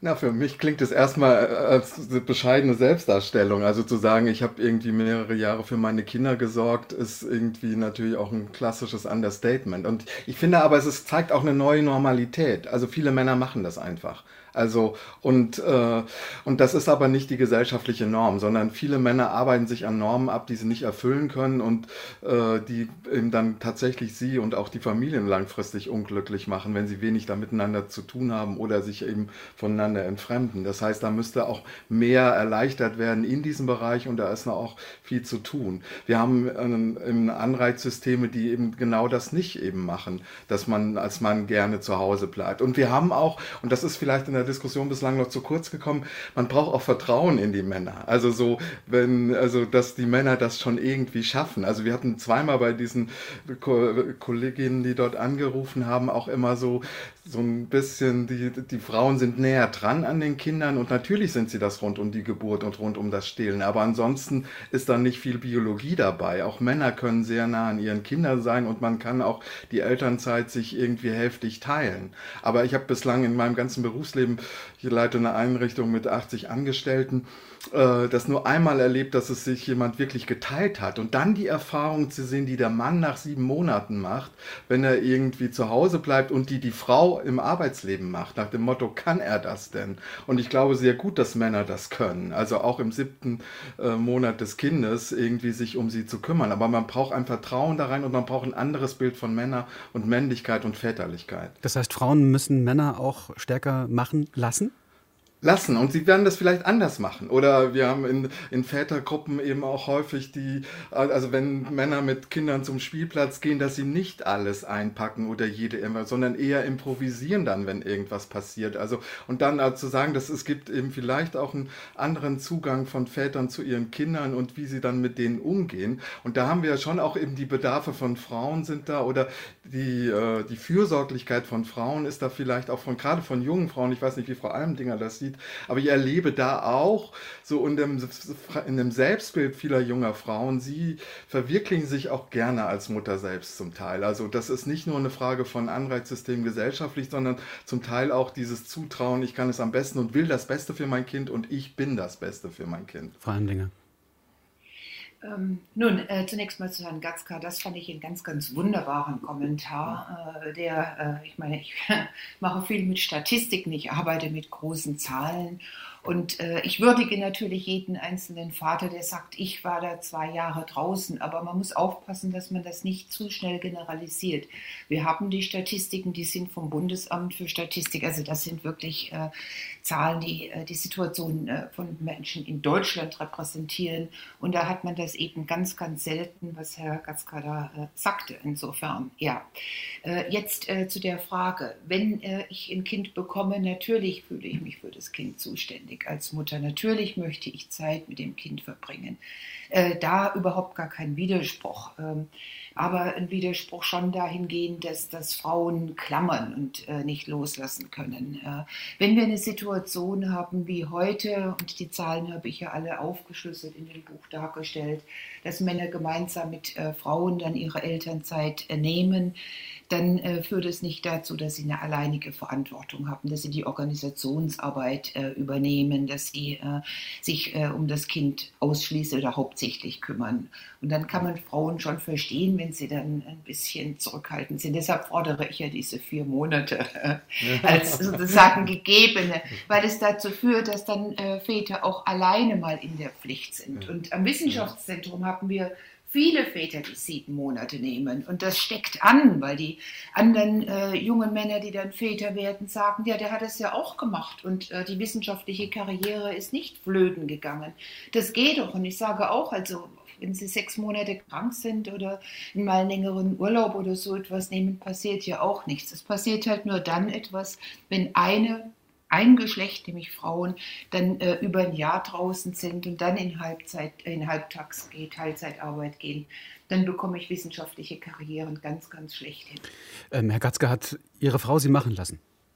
Na, für mich klingt es erstmal als eine bescheidene Selbstdarstellung. Also zu sagen, ich habe irgendwie mehrere Jahre für meine Kinder gesorgt, ist irgendwie natürlich auch ein klassisches Understatement. Und ich finde aber, es ist, zeigt auch eine neue Normalität. Also viele Männer machen das einfach. Also und, äh, und das ist aber nicht die gesellschaftliche Norm, sondern viele Männer arbeiten sich an Normen ab, die sie nicht erfüllen können und äh, die eben dann tatsächlich sie und auch die Familien langfristig unglücklich machen, wenn sie wenig da miteinander zu tun haben oder sich eben voneinander entfremden. Das heißt, da müsste auch mehr erleichtert werden in diesem Bereich und da ist noch auch viel zu tun. Wir haben ähm, Anreizsysteme, die eben genau das nicht eben machen, dass man als Mann gerne zu Hause bleibt. Und wir haben auch, und das ist vielleicht in der Diskussion bislang noch zu kurz gekommen, man braucht auch Vertrauen in die Männer. Also so, wenn, also dass die Männer das schon irgendwie schaffen. Also wir hatten zweimal bei diesen Ko- Kolleginnen, die dort angerufen haben, auch immer so, so ein bisschen, die, die Frauen sind näher dran an den Kindern und natürlich sind sie das rund um die Geburt und rund um das Stillen. Aber ansonsten ist da nicht viel Biologie dabei. Auch Männer können sehr nah an ihren Kindern sein und man kann auch die Elternzeit sich irgendwie hälftig teilen. Aber ich habe bislang in meinem ganzen Berufsleben, ich leite eine Einrichtung mit achtzig Angestellten, äh, das nur einmal erlebt, dass es sich jemand wirklich geteilt hat. Und dann die Erfahrung zu sehen, die der Mann nach sieben Monaten macht, wenn er irgendwie zu Hause bleibt und die die Frau im Arbeitsleben macht, nach dem Motto, kann er das denn? Und ich glaube sehr gut, dass Männer das können. Also auch im siebten äh, Monat des Kindes irgendwie sich um sie zu kümmern. Aber man braucht ein Vertrauen da rein und man braucht ein anderes Bild von Männer und Männlichkeit und Väterlichkeit. Das heißt, Frauen müssen Männer auch stärker machen lassen? Lassen und sie werden das vielleicht anders machen. Oder wir haben in, in Vätergruppen eben auch häufig die, also wenn Männer mit Kindern zum Spielplatz gehen, dass sie nicht alles einpacken oder jede immer, sondern eher improvisieren dann, wenn irgendwas passiert. Also und dann also zu sagen, dass es gibt eben vielleicht auch einen anderen Zugang von Vätern zu ihren Kindern und wie sie dann mit denen umgehen. Und da haben wir ja schon auch eben die Bedarfe von Frauen sind da oder die, äh, die Fürsorglichkeit von Frauen ist da vielleicht auch von, gerade von jungen Frauen, ich weiß nicht, wie Frau Almendinger das sieht, aber ich erlebe da auch so in dem, in dem Selbstbild vieler junger Frauen, sie verwirklichen sich auch gerne als Mutter selbst zum Teil. Also das ist nicht nur eine Frage von Anreizsystem gesellschaftlich, sondern zum Teil auch dieses Zutrauen, ich kann es am besten und will das Beste für mein Kind und ich bin das Beste für mein Kind. Frau Almendinger. Ähm, nun, äh, zunächst mal zu Herrn Gatzka, das fand ich einen ganz, ganz wunderbaren Kommentar, äh, der, äh, ich meine, ich mache viel mit Statistiken, ich arbeite mit großen Zahlen und äh, ich würdige natürlich jeden einzelnen Vater, der sagt, ich war da zwei Jahre draußen, aber man muss aufpassen, dass man das nicht zu schnell generalisiert. Wir haben die Statistiken, die sind vom Bundesamt für Statistik, also das sind wirklich äh, Zahlen, die äh, die Situation äh, von Menschen in Deutschland repräsentieren und da hat man das eben ganz, ganz selten, was Herr Gatzka da äh, sagte. Insofern, ja. Äh, jetzt äh, zu der Frage, wenn äh, ich ein Kind bekomme, natürlich fühle ich mich für das Kind zuständig als Mutter. Natürlich möchte ich Zeit mit dem Kind verbringen. Äh, da überhaupt gar kein Widerspruch. Ähm, aber ein Widerspruch schon dahingehend, dass, dass Frauen klammern und äh, nicht loslassen können. Äh, wenn wir eine Situation haben wie heute, und die Zahlen habe ich ja alle aufgeschlüsselt in dem Buch dargestellt, dass Männer gemeinsam mit äh, Frauen dann ihre Elternzeit äh, nehmen, dann äh, führt es nicht dazu, dass sie eine alleinige Verantwortung haben, dass sie die Organisationsarbeit äh, übernehmen, dass sie äh, sich äh, um das Kind ausschließlich oder hauptsächlich kümmern. Und dann kann man Frauen schon verstehen, wenn sie dann ein bisschen zurückhaltend sind. Deshalb fordere ich ja diese vier Monate äh, als sozusagen gegebene, weil es dazu führt, dass dann äh, Väter auch alleine mal in der Pflicht sind. Und am Wissenschaftszentrum haben wir viele Väter, die sieben Monate nehmen. Und das steckt an, weil die anderen äh, jungen Männer, die dann Väter werden, sagen, ja, der hat es ja auch gemacht und äh, die wissenschaftliche Karriere ist nicht flöten gegangen. Das geht doch. Und ich sage auch, also wenn sie sechs Monate krank sind oder mal einen längeren Urlaub oder so etwas nehmen, passiert ja auch nichts. Es passiert halt nur dann etwas, wenn eine ein Geschlecht, nämlich Frauen, dann äh, über ein Jahr draußen sind und dann in Halbzeit, in Halbtags geht, Teilzeitarbeit gehen, dann bekomme ich wissenschaftliche Karrieren ganz, ganz schlecht hin. Ähm, Herr Gatzka, hat Ihre Frau Sie machen lassen?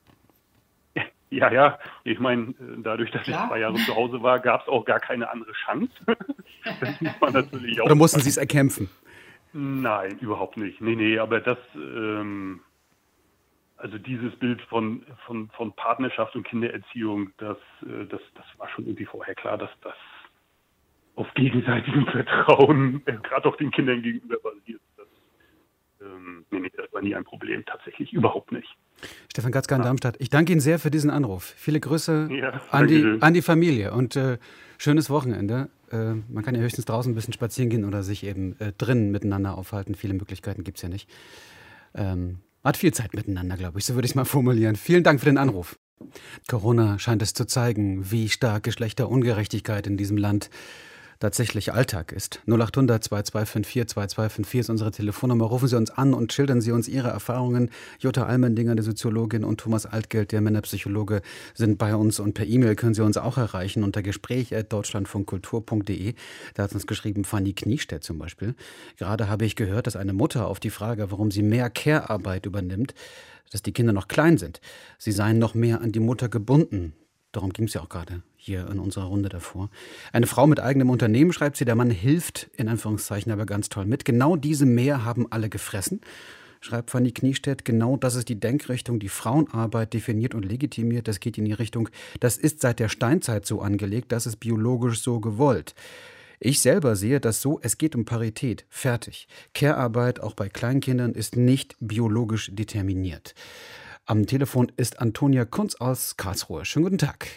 Ja, ja. Ich meine, dadurch, dass Klar. ich zwei Jahre zu Hause war, gab es auch gar keine andere Chance. Das muss man natürlich auch. Oder mussten Sie es erkämpfen? Nein, überhaupt nicht. Nee, nee, aber das, ähm, Also dieses Bild von, von, von Partnerschaft und Kindererziehung, das, das, das war schon irgendwie vorher klar, dass das auf gegenseitigem Vertrauen, äh, gerade auch den Kindern gegenüber basiert. Das, ähm, nee, nee, das war nie ein Problem, tatsächlich überhaupt nicht. Stefan Gatzka in Darmstadt, ich danke Ihnen sehr für diesen Anruf. Viele Grüße ja, an, die, an die Familie und äh, schönes Wochenende. Äh, man kann ja höchstens draußen ein bisschen spazieren gehen oder sich eben äh, drinnen miteinander aufhalten. Viele Möglichkeiten gibt es ja nicht. Ähm, Hat viel Zeit miteinander, glaube ich, so würde ich es mal formulieren. Vielen Dank für den Anruf. Corona scheint es zu zeigen, wie stark Geschlechterungerechtigkeit in diesem Land tatsächlich Alltag ist. null acht hundert zwei zwei fünf vier zwei zwei fünf vier ist unsere Telefonnummer. Rufen Sie uns an und schildern Sie uns Ihre Erfahrungen. Jutta Almendinger, die Soziologin, und Thomas Altgeld, der Männerpsychologe, sind bei uns. Und per E-Mail können Sie uns auch erreichen unter gespräch at deutschlandfunkkultur punkt de. Da hat uns geschrieben Fanny Kniestedt zum Beispiel. Gerade habe ich gehört, dass eine Mutter auf die Frage, warum sie mehr Care-Arbeit übernimmt, dass die Kinder noch klein sind. Sie seien noch mehr an die Mutter gebunden. Darum ging es ja auch gerade hier in unserer Runde davor. Eine Frau mit eigenem Unternehmen, schreibt sie, der Mann hilft, in Anführungszeichen, aber ganz toll mit. Genau diese Mehr haben alle gefressen, schreibt Fanny Kniestedt. Genau das ist die Denkrichtung, die Frauenarbeit definiert und legitimiert. Das geht in die Richtung, das ist seit der Steinzeit so angelegt, das ist biologisch so gewollt. Ich selber sehe das so, es geht um Parität. Fertig. Care-Arbeit, auch bei Kleinkindern, ist nicht biologisch determiniert. Am Telefon ist Antonia Kunz aus Karlsruhe. Schönen guten Tag.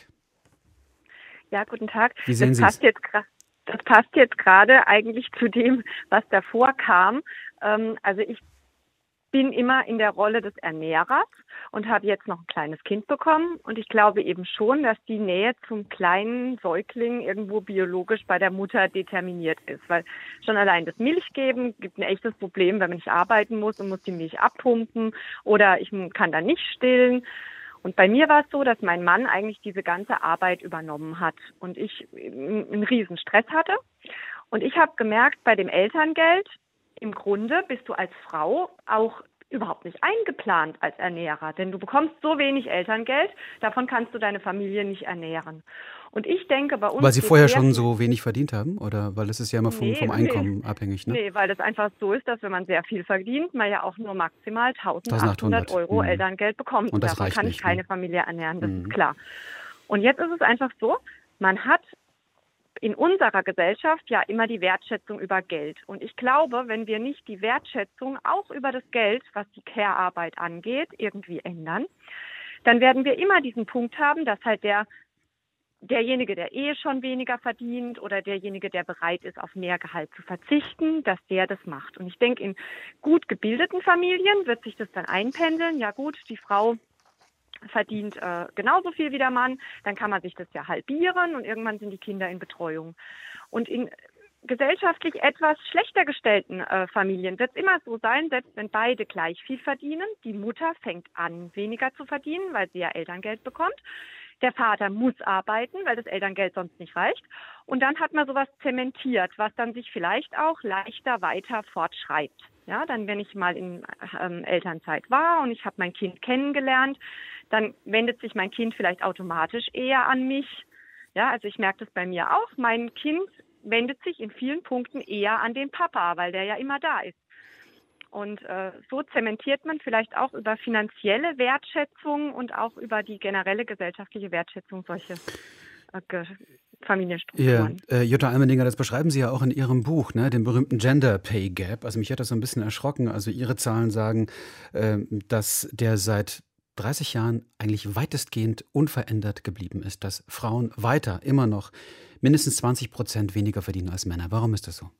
Ja, guten Tag. Wie sehen Sie es? Das passt jetzt gerade eigentlich zu dem, was davor kam. Ähm, also ich bin immer in der Rolle des Ernährers und habe jetzt noch ein kleines Kind bekommen. Und ich glaube eben schon, dass die Nähe zum kleinen Säugling irgendwo biologisch bei der Mutter determiniert ist. Weil schon allein das Milchgeben gibt ein echtes Problem, wenn man nicht arbeiten muss und muss die Milch abpumpen oder ich kann da nicht stillen. Und bei mir war es so, dass mein Mann eigentlich diese ganze Arbeit übernommen hat und ich einen riesen Stress hatte. Und ich habe gemerkt, bei dem Elterngeld, im Grunde bist du als Frau auch überhaupt nicht eingeplant als Ernährer, denn du bekommst so wenig Elterngeld, davon kannst du deine Familie nicht ernähren. Und ich denke, bei uns... Weil Sie vorher schon so wenig verdient haben? Oder weil es ist ja immer vom, nee, vom Einkommen nee. abhängig, ne? Nee, weil das einfach so ist, dass wenn man sehr viel verdient, man ja auch nur maximal eintausendachthundert Euro mhm. Elterngeld bekommt. Und das davon reicht kann nicht, ich keine ne? Familie ernähren, das mhm. ist klar. Und jetzt ist es einfach so, man hat in unserer Gesellschaft ja immer die Wertschätzung über Geld. Und ich glaube, wenn wir nicht die Wertschätzung auch über das Geld, was die Care-Arbeit angeht, irgendwie ändern, dann werden wir immer diesen Punkt haben, dass halt der derjenige, der eh schon weniger verdient oder derjenige, der bereit ist, auf mehr Gehalt zu verzichten, dass der das macht. Und ich denke, in gut gebildeten Familien wird sich das dann einpendeln. Ja gut, die Frau verdient äh, genauso viel wie der Mann, dann kann man sich das ja halbieren und irgendwann sind die Kinder in Betreuung. Und in gesellschaftlich etwas schlechter gestellten äh, Familien wird es immer so sein, selbst wenn beide gleich viel verdienen, die Mutter fängt an, weniger zu verdienen, weil sie ja Elterngeld bekommt. Der Vater muss arbeiten, weil das Elterngeld sonst nicht reicht. Und dann hat man sowas zementiert, was dann sich vielleicht auch leichter weiter fortschreibt. Ja, dann, wenn ich mal in ähm, Elternzeit war und ich habe mein Kind kennengelernt, dann wendet sich mein Kind vielleicht automatisch eher an mich. Ja, also ich merke das bei mir auch. Mein Kind wendet sich in vielen Punkten eher an den Papa, weil der ja immer da ist. Und äh, so zementiert man vielleicht auch über finanzielle Wertschätzung und auch über die generelle gesellschaftliche Wertschätzung solche äh, Ge- Familienstrukturen. Ja, äh, Jutta Almendinger, das beschreiben Sie ja auch in Ihrem Buch, ne, den berühmten Gender Pay Gap. Also mich hat das so ein bisschen erschrocken. Also Ihre Zahlen sagen, äh, dass der seit dreißig Jahren eigentlich weitestgehend unverändert geblieben ist, dass Frauen weiter immer noch mindestens zwanzig Prozent weniger verdienen als Männer. Warum ist das so?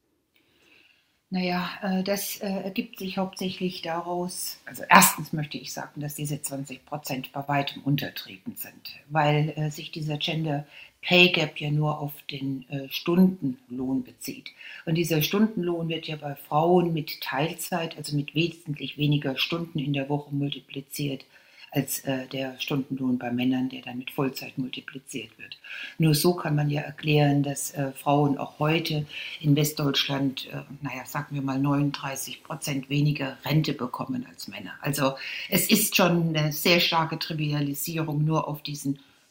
Naja, das ergibt sich hauptsächlich daraus, also erstens möchte ich sagen, dass diese zwanzig Prozent bei weitem untertrieben sind, weil sich dieser Gender Pay Gap ja nur auf den Stundenlohn bezieht. Und dieser Stundenlohn wird ja bei Frauen mit Teilzeit, also mit wesentlich weniger Stunden in der Woche multipliziert, als äh, der Stundenlohn bei Männern, der dann mit Vollzeit multipliziert wird. Nur so kann man ja erklären, dass äh, Frauen auch heute in Westdeutschland, äh, naja, sagen wir mal neununddreißig Prozent weniger Rente bekommen als Männer. Also es ist schon eine sehr starke Trivialisierung, nur auf diesen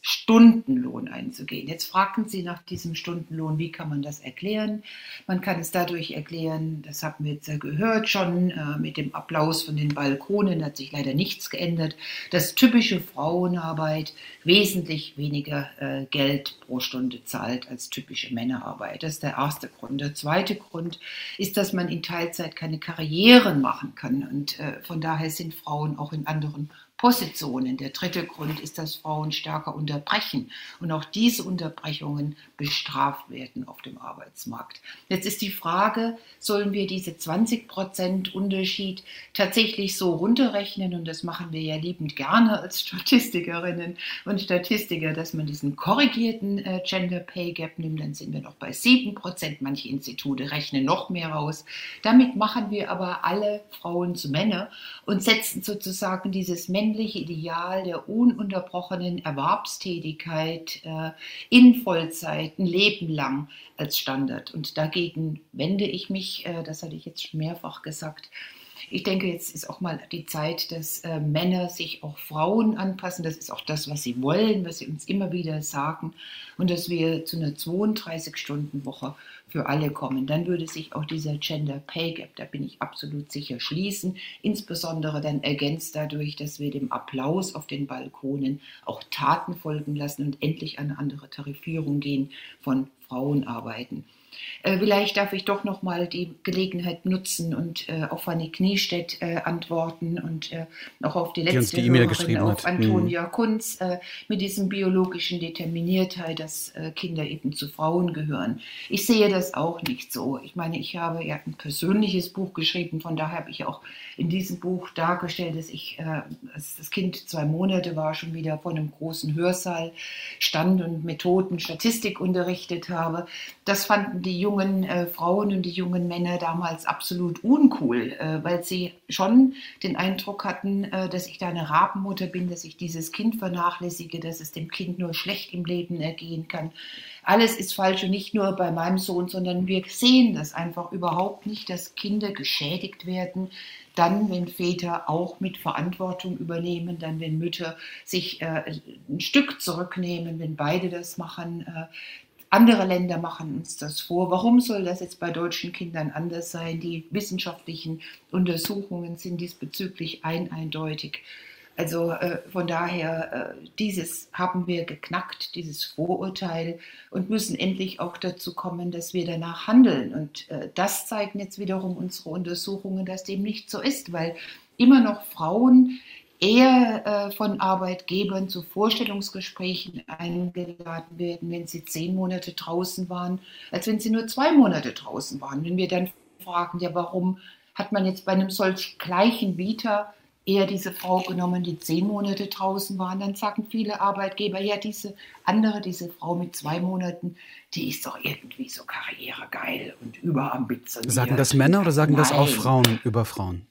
Stundenlohn einzugehen. Jetzt fragten Sie nach diesem Stundenlohn, wie kann man das erklären? Man kann es dadurch erklären, das haben wir jetzt ja gehört schon, äh, mit dem Applaus von den Balkonen hat sich leider nichts geändert, dass typische Frauenarbeit wesentlich weniger äh, Geld pro Stunde zahlt als typische Männerarbeit. Das ist der erste Grund. Der zweite Grund ist, dass man in Teilzeit keine Karrieren machen kann und äh, von daher sind Frauen auch in anderen Positionen. Der dritte Grund ist, dass Frauen stärker unterbrechen und auch diese Unterbrechungen bestraft werden auf dem Arbeitsmarkt. Jetzt ist die Frage, sollen wir diese zwanzig Prozent Unterschied tatsächlich so runterrechnen, und das machen wir ja liebend gerne als Statistikerinnen und Statistiker, dass man diesen korrigierten äh, Gender Pay Gap nimmt, dann sind wir noch bei sieben Prozent. Manche Institute rechnen noch mehr raus. Damit machen wir aber alle Frauen zu Männern und setzen sozusagen dieses männliche Ideal der ununterbrochenen Erwerbstätigkeit äh, in Vollzeit ein Leben lang als Standard. Und dagegen wende ich mich, äh, das hatte ich jetzt schon mehrfach gesagt. Ich denke, jetzt ist auch mal die Zeit, dass äh, Männer sich auch Frauen anpassen. Das ist auch das, was sie wollen, was sie uns immer wieder sagen. Und dass wir zu einer zweiunddreißig-Stunden-Woche für alle kommen. Dann würde sich auch dieser Gender Pay Gap, da bin ich absolut sicher, schließen. Insbesondere dann ergänzt dadurch, dass wir dem Applaus auf den Balkonen auch Taten folgen lassen und endlich eine andere Tarifierung gehen von Frauenarbeiten. Äh, vielleicht darf ich doch noch mal die Gelegenheit nutzen und äh, auf Fanny Kniestedt äh, antworten und äh, auch auf die letzte die E-Mail Hörerin, auf hat. Antonia mhm. Kunz, äh, mit diesem biologischen Determiniertheit, dass äh, Kinder eben zu Frauen gehören. Ich sehe das auch nicht so. Ich meine, ich habe ja ein persönliches Buch geschrieben, von daher habe ich auch in diesem Buch dargestellt, dass ich, äh, als das Kind zwei Monate war, schon wieder vor einem großen Hörsaal stand und Methoden, Statistik unterrichtet habe. Das fanden die jungen äh, Frauen und die jungen Männer damals absolut uncool, äh, weil sie schon den Eindruck hatten, äh, dass ich da eine Rabenmutter bin, dass ich dieses Kind vernachlässige, dass es dem Kind nur schlecht im Leben ergehen kann. Alles ist falsch und nicht nur bei meinem Sohn, sondern wir sehen das einfach überhaupt nicht, dass Kinder geschädigt werden, dann, wenn Väter auch mit Verantwortung übernehmen, dann, wenn Mütter sich äh, ein Stück zurücknehmen, wenn beide das machen. Äh, Andere Länder machen uns das vor. Warum soll das jetzt bei deutschen Kindern anders sein? Die wissenschaftlichen Untersuchungen sind diesbezüglich ein eindeutig. Also äh, von daher, äh, dieses haben wir geknackt, dieses Vorurteil, und müssen endlich auch dazu kommen, dass wir danach handeln. Und äh, das zeigen jetzt wiederum unsere Untersuchungen, dass dem nicht so ist, weil immer noch Frauen eher äh, von Arbeitgebern zu Vorstellungsgesprächen eingeladen werden, wenn sie zehn Monate draußen waren, als wenn sie nur zwei Monate draußen waren. Wenn wir dann fragen, ja, warum hat man jetzt bei einem solch gleichen Vita eher diese Frau genommen, die zehn Monate draußen waren, dann sagen viele Arbeitgeber, ja, diese andere, diese Frau mit zwei Monaten, die ist doch irgendwie so karrieregeil und überambitioniert. Sagen das Männer oder sagen Nein. das auch Frauen über Frauen?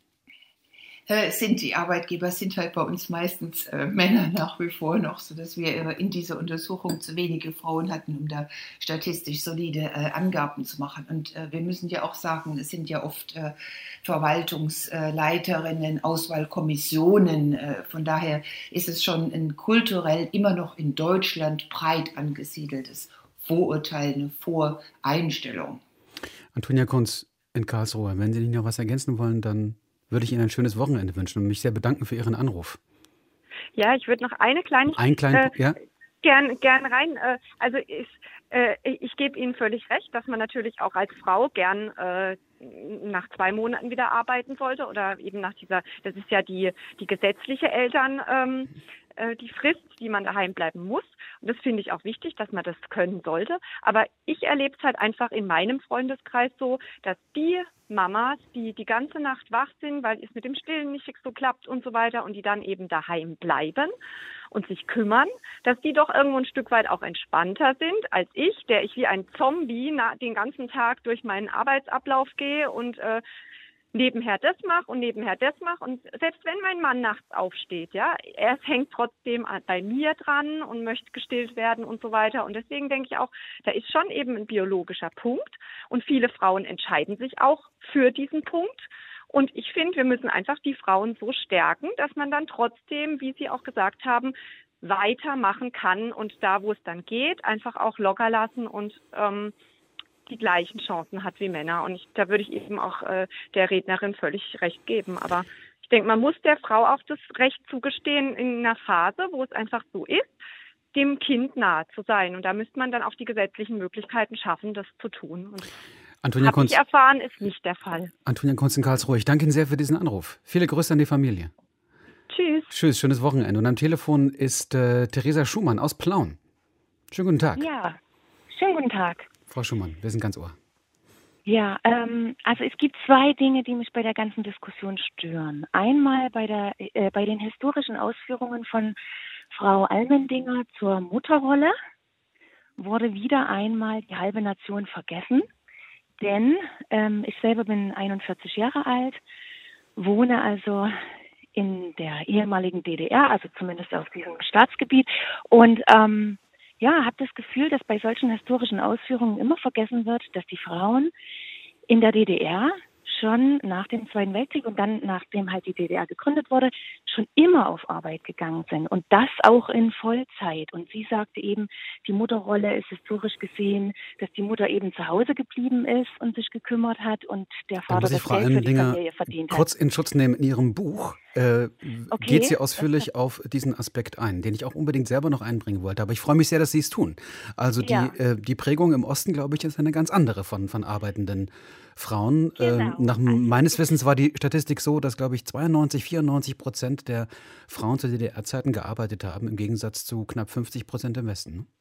Äh, sind die Arbeitgeber, sind halt bei uns meistens äh, Männer nach wie vor noch, sodass wir äh, in dieser Untersuchung zu wenige Frauen hatten, um da statistisch solide äh, Angaben zu machen. Und äh, wir müssen ja auch sagen, es sind ja oft äh, Verwaltungsleiterinnen, Auswahlkommissionen. Äh, von daher ist es schon ein kulturell immer noch in Deutschland breit angesiedeltes Vorurteil, eine Voreinstellung. Antonia Kunz in Karlsruhe, wenn Sie nicht noch was ergänzen wollen, dann würde ich Ihnen ein schönes Wochenende wünschen und mich sehr bedanken für Ihren Anruf. Ja, ich würde noch eine Kleinigkeit Ein klein, äh, ja? gern, gern rein. Äh, also ich, äh, ich gebe Ihnen völlig recht, dass man natürlich auch als Frau gern äh, nach zwei Monaten wieder arbeiten sollte oder eben nach dieser, das ist ja die, die gesetzliche Eltern, ähm, äh, die Frist, die man daheim bleiben muss. Und das finde ich auch wichtig, dass man das können sollte. Aber ich erlebe es halt einfach in meinem Freundeskreis so, dass die Mamas, die die ganze Nacht wach sind, weil es mit dem Stillen nicht so klappt und so weiter und die dann eben daheim bleiben und sich kümmern, dass die doch irgendwo ein Stück weit auch entspannter sind als ich, der ich wie ein Zombie na, den ganzen Tag durch meinen Arbeitsablauf gehe und äh, nebenher das mache und nebenher das mache. Und selbst wenn mein Mann nachts aufsteht, ja, er hängt trotzdem bei mir dran und möchte gestillt werden und so weiter. Und deswegen denke ich auch, da ist schon eben ein biologischer Punkt. Und viele Frauen entscheiden sich auch für diesen Punkt. Und ich finde, wir müssen einfach die Frauen so stärken, dass man dann trotzdem, wie Sie auch gesagt haben, weitermachen kann und da, wo es dann geht, einfach auch locker lassen und ähm, die gleichen Chancen hat wie Männer. Und ich, da würde ich eben auch äh, der Rednerin völlig recht geben. Aber ich denke, man muss der Frau auch das Recht zugestehen in einer Phase, wo es einfach so ist, dem Kind nahe zu sein. Und da müsste man dann auch die gesetzlichen Möglichkeiten schaffen, das zu tun. Und Antonia habe ich erfahren, ist nicht der Fall. Antonia Kunz in Karlsruhe, ich danke Ihnen sehr für diesen Anruf. Viele Grüße an die Familie. Tschüss. Tschüss, schönes Wochenende. Und am Telefon ist äh, Theresa Schumann aus Plauen. Schönen guten Tag. Ja, schönen guten Tag. Frau Schumann, wir sind ganz ohr. Ja, ähm, also es gibt zwei Dinge, die mich bei der ganzen Diskussion stören. Einmal bei der, äh, bei den historischen Ausführungen von Frau Almendinger zur Mutterrolle wurde wieder einmal die halbe Nation vergessen. Denn ähm, ich selber bin einundvierzig Jahre alt, wohne also in der ehemaligen D D R, also zumindest auf diesem Staatsgebiet. Und ähm, ja, habe das Gefühl, dass bei solchen historischen Ausführungen immer vergessen wird, dass die Frauen in der D D R schon nach dem Zweiten Weltkrieg und dann, nachdem halt die D D R gegründet wurde, schon immer auf Arbeit gegangen sind und das auch in Vollzeit. Und sie sagte eben, die Mutterrolle ist historisch gesehen, dass die Mutter eben zu Hause geblieben ist und sich gekümmert hat und der Vater das Geld für die Familie verdient hat. Kurz in Schutz nehmen, in Ihrem Buch äh, okay. geht sie ausführlich auf diesen Aspekt ein, den ich auch unbedingt selber noch einbringen wollte. Aber ich freue mich sehr, dass Sie es tun. Also die, ja. äh, die Prägung im Osten, glaube ich, ist eine ganz andere von, von arbeitenden Frauen. Genau. Äh, nach meines Wissens war die Statistik so, dass, glaube ich, zweiundneunzig, vierundneunzig Prozent der Frauen zu D D R-Zeiten gearbeitet haben, im Gegensatz zu knapp fünfzig Prozent im Westen. Ne?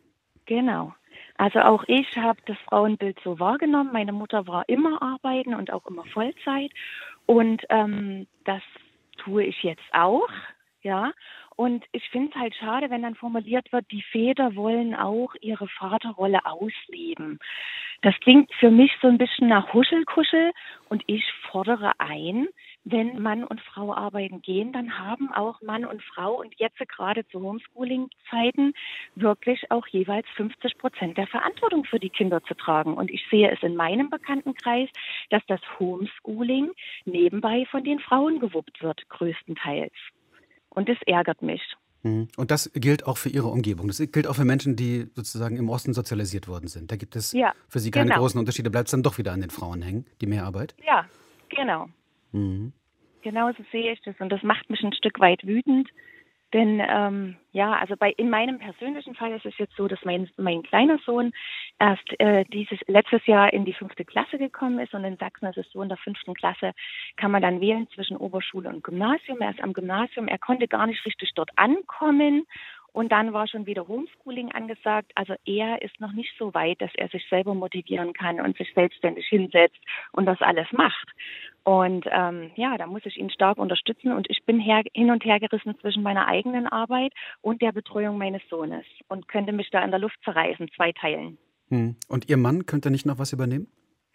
Genau. Also auch ich habe das Frauenbild so wahrgenommen. Meine Mutter war immer arbeiten und auch immer Vollzeit. Und ähm, das tue ich jetzt auch, ja. Und ich finde es halt schade, wenn dann formuliert wird, die Väter wollen auch ihre Vaterrolle ausleben. Das klingt für mich so ein bisschen nach Huschelkuschel und ich fordere ein, wenn Mann und Frau arbeiten gehen, dann haben auch Mann und Frau und jetzt gerade zu Homeschooling-Zeiten wirklich auch jeweils fünfzig Prozent der Verantwortung für die Kinder zu tragen. Und ich sehe es in meinem Bekanntenkreis, dass das Homeschooling nebenbei von den Frauen gewuppt wird, größtenteils. Und das ärgert mich. Und das gilt auch für Ihre Umgebung. Das gilt auch für Menschen, die sozusagen im Osten sozialisiert worden sind. Da gibt es ja, für Sie keine genau. großen Unterschiede. Bleibt es dann doch wieder an den Frauen hängen, die Mehrarbeit? Ja, genau. Mhm. Genau so sehe ich das. Und das macht mich ein Stück weit wütend. Denn ähm, ja, also bei in meinem persönlichen Fall ist es jetzt so, dass mein mein kleiner Sohn erst äh, dieses letztes Jahr in die fünfte Klasse gekommen ist und in Sachsen ist es so, in der fünften Klasse kann man dann wählen zwischen Oberschule und Gymnasium. Er ist am Gymnasium, er konnte gar nicht richtig dort ankommen. Und dann war schon wieder Homeschooling angesagt. Also er ist noch nicht so weit, dass er sich selber motivieren kann und sich selbstständig hinsetzt und das alles macht. Und ähm, ja, da muss ich ihn stark unterstützen. Und ich bin her, hin und her gerissen zwischen meiner eigenen Arbeit und der Betreuung meines Sohnes und könnte mich da in der Luft zerreißen, zwei Teilen. Hm. Und Ihr Mann könnte nicht noch was übernehmen?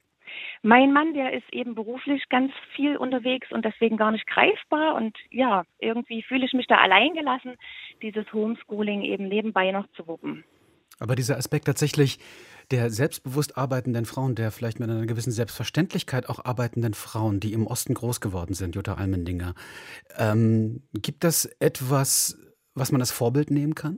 Mein Mann, der ist eben beruflich ganz viel unterwegs und deswegen gar nicht greifbar. Und ja, irgendwie fühle ich mich da allein gelassen, dieses Homeschooling eben nebenbei noch zu wuppen. Aber dieser Aspekt tatsächlich der selbstbewusst arbeitenden Frauen, der vielleicht mit einer gewissen Selbstverständlichkeit auch arbeitenden Frauen, die im Osten groß geworden sind, Jutta Almendinger, ähm, gibt das etwas, was man als Vorbild nehmen kann?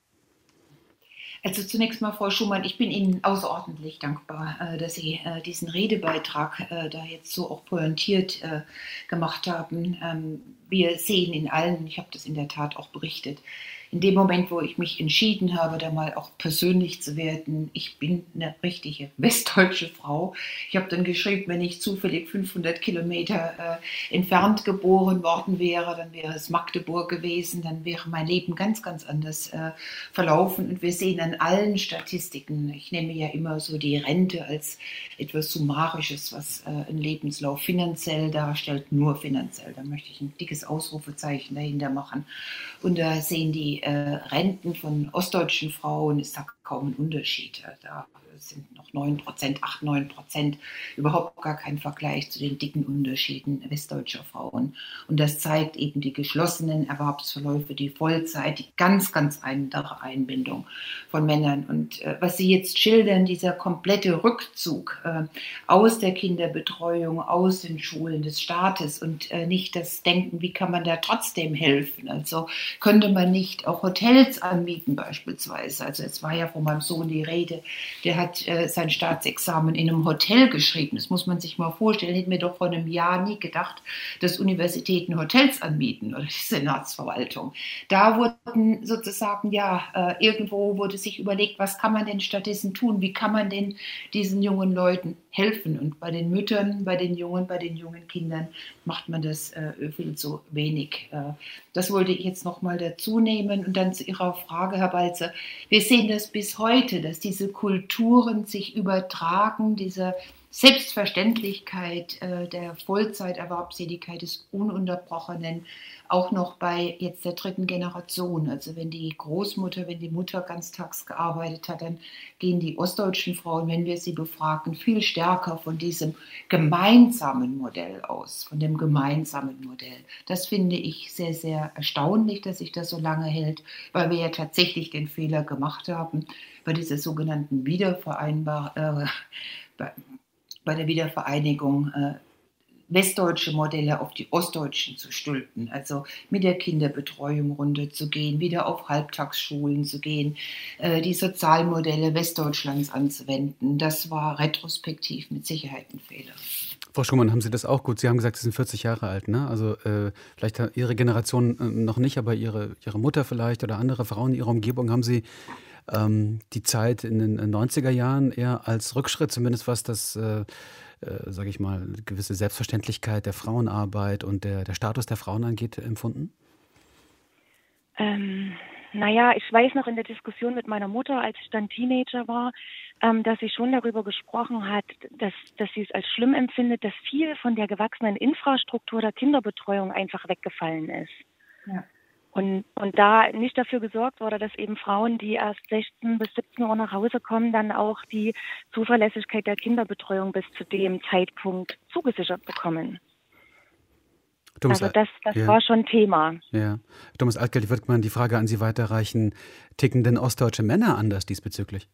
Also zunächst mal, Frau Schumann, ich bin Ihnen außerordentlich dankbar, äh, dass Sie äh, diesen Redebeitrag äh, da jetzt so auch pointiert äh, gemacht haben. Ähm, wir sehen in allen, ich habe das in der Tat auch berichtet, in dem Moment, wo ich mich entschieden habe, da mal auch persönlich zu werden, ich bin eine richtige westdeutsche Frau. Ich habe dann geschrieben, wenn ich zufällig fünfhundert Kilometer äh, entfernt geboren worden wäre, dann wäre es Magdeburg gewesen, dann wäre mein Leben ganz, ganz anders äh, verlaufen. Und wir sehen an allen Statistiken, ich nehme ja immer so die Rente als etwas Summarisches, was äh, einen Lebenslauf finanziell darstellt, nur finanziell. Da möchte ich ein dickes Ausrufezeichen dahinter machen. Und da sehen die äh, Renten von ostdeutschen Frauen, ist da kaum ein Unterschied. Da es sind noch neun Prozent, acht, neun Prozent, überhaupt gar kein Vergleich zu den dicken Unterschieden westdeutscher Frauen. Und das zeigt eben die geschlossenen Erwerbsverläufe, die Vollzeit, die ganz, ganz andere Einbindung von Männern. Und äh, was Sie jetzt schildern, dieser komplette Rückzug äh, aus der Kinderbetreuung, aus den Schulen des Staates und äh, nicht das Denken, wie kann man da trotzdem helfen? Also könnte man nicht auch Hotels anmieten beispielsweise. Also es war ja von meinem Sohn die Rede, der hat äh, sein Staatsexamen in einem Hotel geschrieben. Das muss man sich mal vorstellen. Hätten wir doch vor einem Jahr nie gedacht, dass Universitäten Hotels anmieten oder die Senatsverwaltung. Da wurden sozusagen, ja, äh, irgendwo wurde sich überlegt, was kann man denn stattdessen tun? Wie kann man denn diesen jungen Leuten helfen? Und bei den Müttern, bei den Jungen, bei den jungen Kindern macht man das äh, viel zu wenig. Äh, das wollte ich jetzt noch mal dazu nehmen. Und dann zu Ihrer Frage, Herr Balzer. Wir sehen das bis heute, dass diese Kulturen sich übertragen, diese Selbstverständlichkeit äh, der Vollzeiterwerbstätigkeit des Ununterbrochenen, auch noch bei jetzt der dritten Generation. Also wenn die Großmutter, wenn die Mutter ganztags gearbeitet hat, dann gehen die ostdeutschen Frauen, wenn wir sie befragen, viel stärker von diesem gemeinsamen Modell aus, von dem gemeinsamen Modell. Das finde ich sehr, sehr erstaunlich, dass sich das so lange hält, weil wir ja tatsächlich den Fehler gemacht haben, bei dieser sogenannten Wiedervereinbar, äh, bei, bei der Wiedervereinigung äh, westdeutsche Modelle auf die ostdeutschen zu stülpen, also mit der Kinderbetreuung runterzugehen, wieder auf Halbtagsschulen zu gehen, äh, die Sozialmodelle Westdeutschlands anzuwenden. Das war retrospektiv mit Sicherheit ein Fehler. Frau Schumann, haben Sie das auch gut? Sie haben gesagt, Sie sind vierzig Jahre alt, ne? Also äh, vielleicht Ihre Generation äh, noch nicht, aber Ihre, Ihre Mutter vielleicht oder andere Frauen in Ihrer Umgebung, haben Sie ähm, die Zeit in den neunziger Jahren eher als Rückschritt, zumindest was das äh, Äh, sage ich mal, gewisse Selbstverständlichkeit der Frauenarbeit und der, der Status der Frauen angeht, empfunden? Ähm, naja, ich weiß noch in der Diskussion mit meiner Mutter, als ich dann Teenager war, ähm, dass sie schon darüber gesprochen hat, dass, dass sie es als schlimm empfindet, dass viel von der gewachsenen Infrastruktur der Kinderbetreuung einfach weggefallen ist. Ja. Und, und da nicht dafür gesorgt wurde, dass eben Frauen, die erst sechzehn bis siebzehn Uhr nach Hause kommen, dann auch die Zuverlässigkeit der Kinderbetreuung bis zu dem Zeitpunkt zugesichert bekommen. Thomas, also das, das ja. war schon Thema. Ja. Thomas Altgeld, ich würde mal die Frage an Sie weiterreichen. Ticken denn ostdeutsche Männer anders diesbezüglich?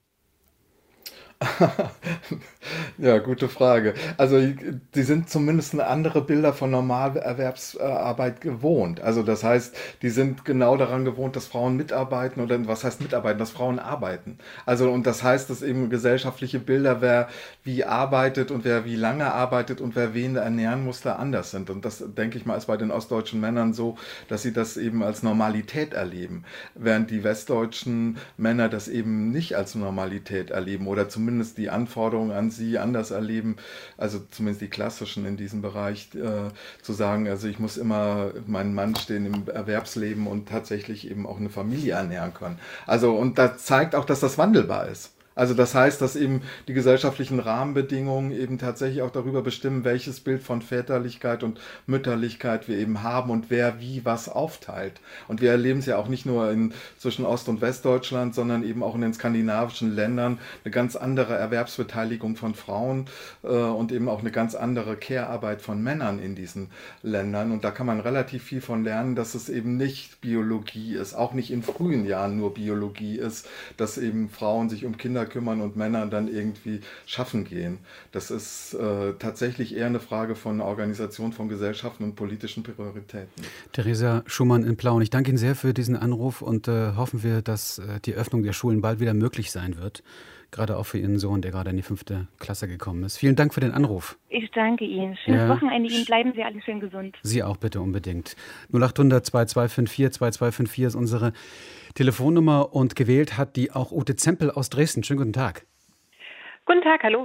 Ja, gute Frage. Also die sind zumindest andere Bilder von Normalerwerbsarbeit gewohnt. Also das heißt, die sind genau daran gewohnt, dass Frauen mitarbeiten oder was heißt mitarbeiten, dass Frauen arbeiten. Also und das heißt, dass eben gesellschaftliche Bilder, wer wie arbeitet und wer wie lange arbeitet und wer wen ernähren muss, da anders sind. Und das, denke ich mal, ist bei den ostdeutschen Männern so, dass sie das eben als Normalität erleben, während die westdeutschen Männer das eben nicht als Normalität erleben oder zumindest die Anforderungen an sie anders erleben, also zumindest die klassischen in diesem Bereich, äh, zu sagen, also ich muss immer meinen Mann stehen im Erwerbsleben und tatsächlich eben auch eine Familie ernähren können. Also und das zeigt auch, dass das wandelbar ist. Also das heißt, dass eben die gesellschaftlichen Rahmenbedingungen eben tatsächlich auch darüber bestimmen, welches Bild von Väterlichkeit und Mütterlichkeit wir eben haben und wer wie was aufteilt. Und wir erleben es ja auch nicht nur in, zwischen Ost- und Westdeutschland, sondern eben auch in den skandinavischen Ländern eine ganz andere Erwerbsbeteiligung von Frauen äh, und eben auch eine ganz andere Care-Arbeit von Männern in diesen Ländern. Und da kann man relativ viel von lernen, dass es eben nicht Biologie ist, auch nicht in frühen Jahren nur Biologie ist, dass eben Frauen sich um Kinder kümmern und Männer dann irgendwie schaffen gehen. Das ist äh, tatsächlich eher eine Frage von Organisation von Gesellschaften und politischen Prioritäten. Theresa Schumann in Plauen, ich danke Ihnen sehr für diesen Anruf und äh, hoffen wir, dass äh, die Öffnung der Schulen bald wieder möglich sein wird. Gerade auch für Ihren Sohn, der gerade in die fünfte Klasse gekommen ist. Vielen Dank für den Anruf. Ich danke Ihnen. Schönes ja. Wochenende Ihnen. Bleiben Sie alle schön gesund. Sie auch bitte unbedingt. null acht hundert zwei zwei fünf vier zwei zwei fünf vier ist unsere Telefonnummer und gewählt hat die auch Ute Zempel aus Dresden. Schönen guten Tag. Guten Tag, hallo.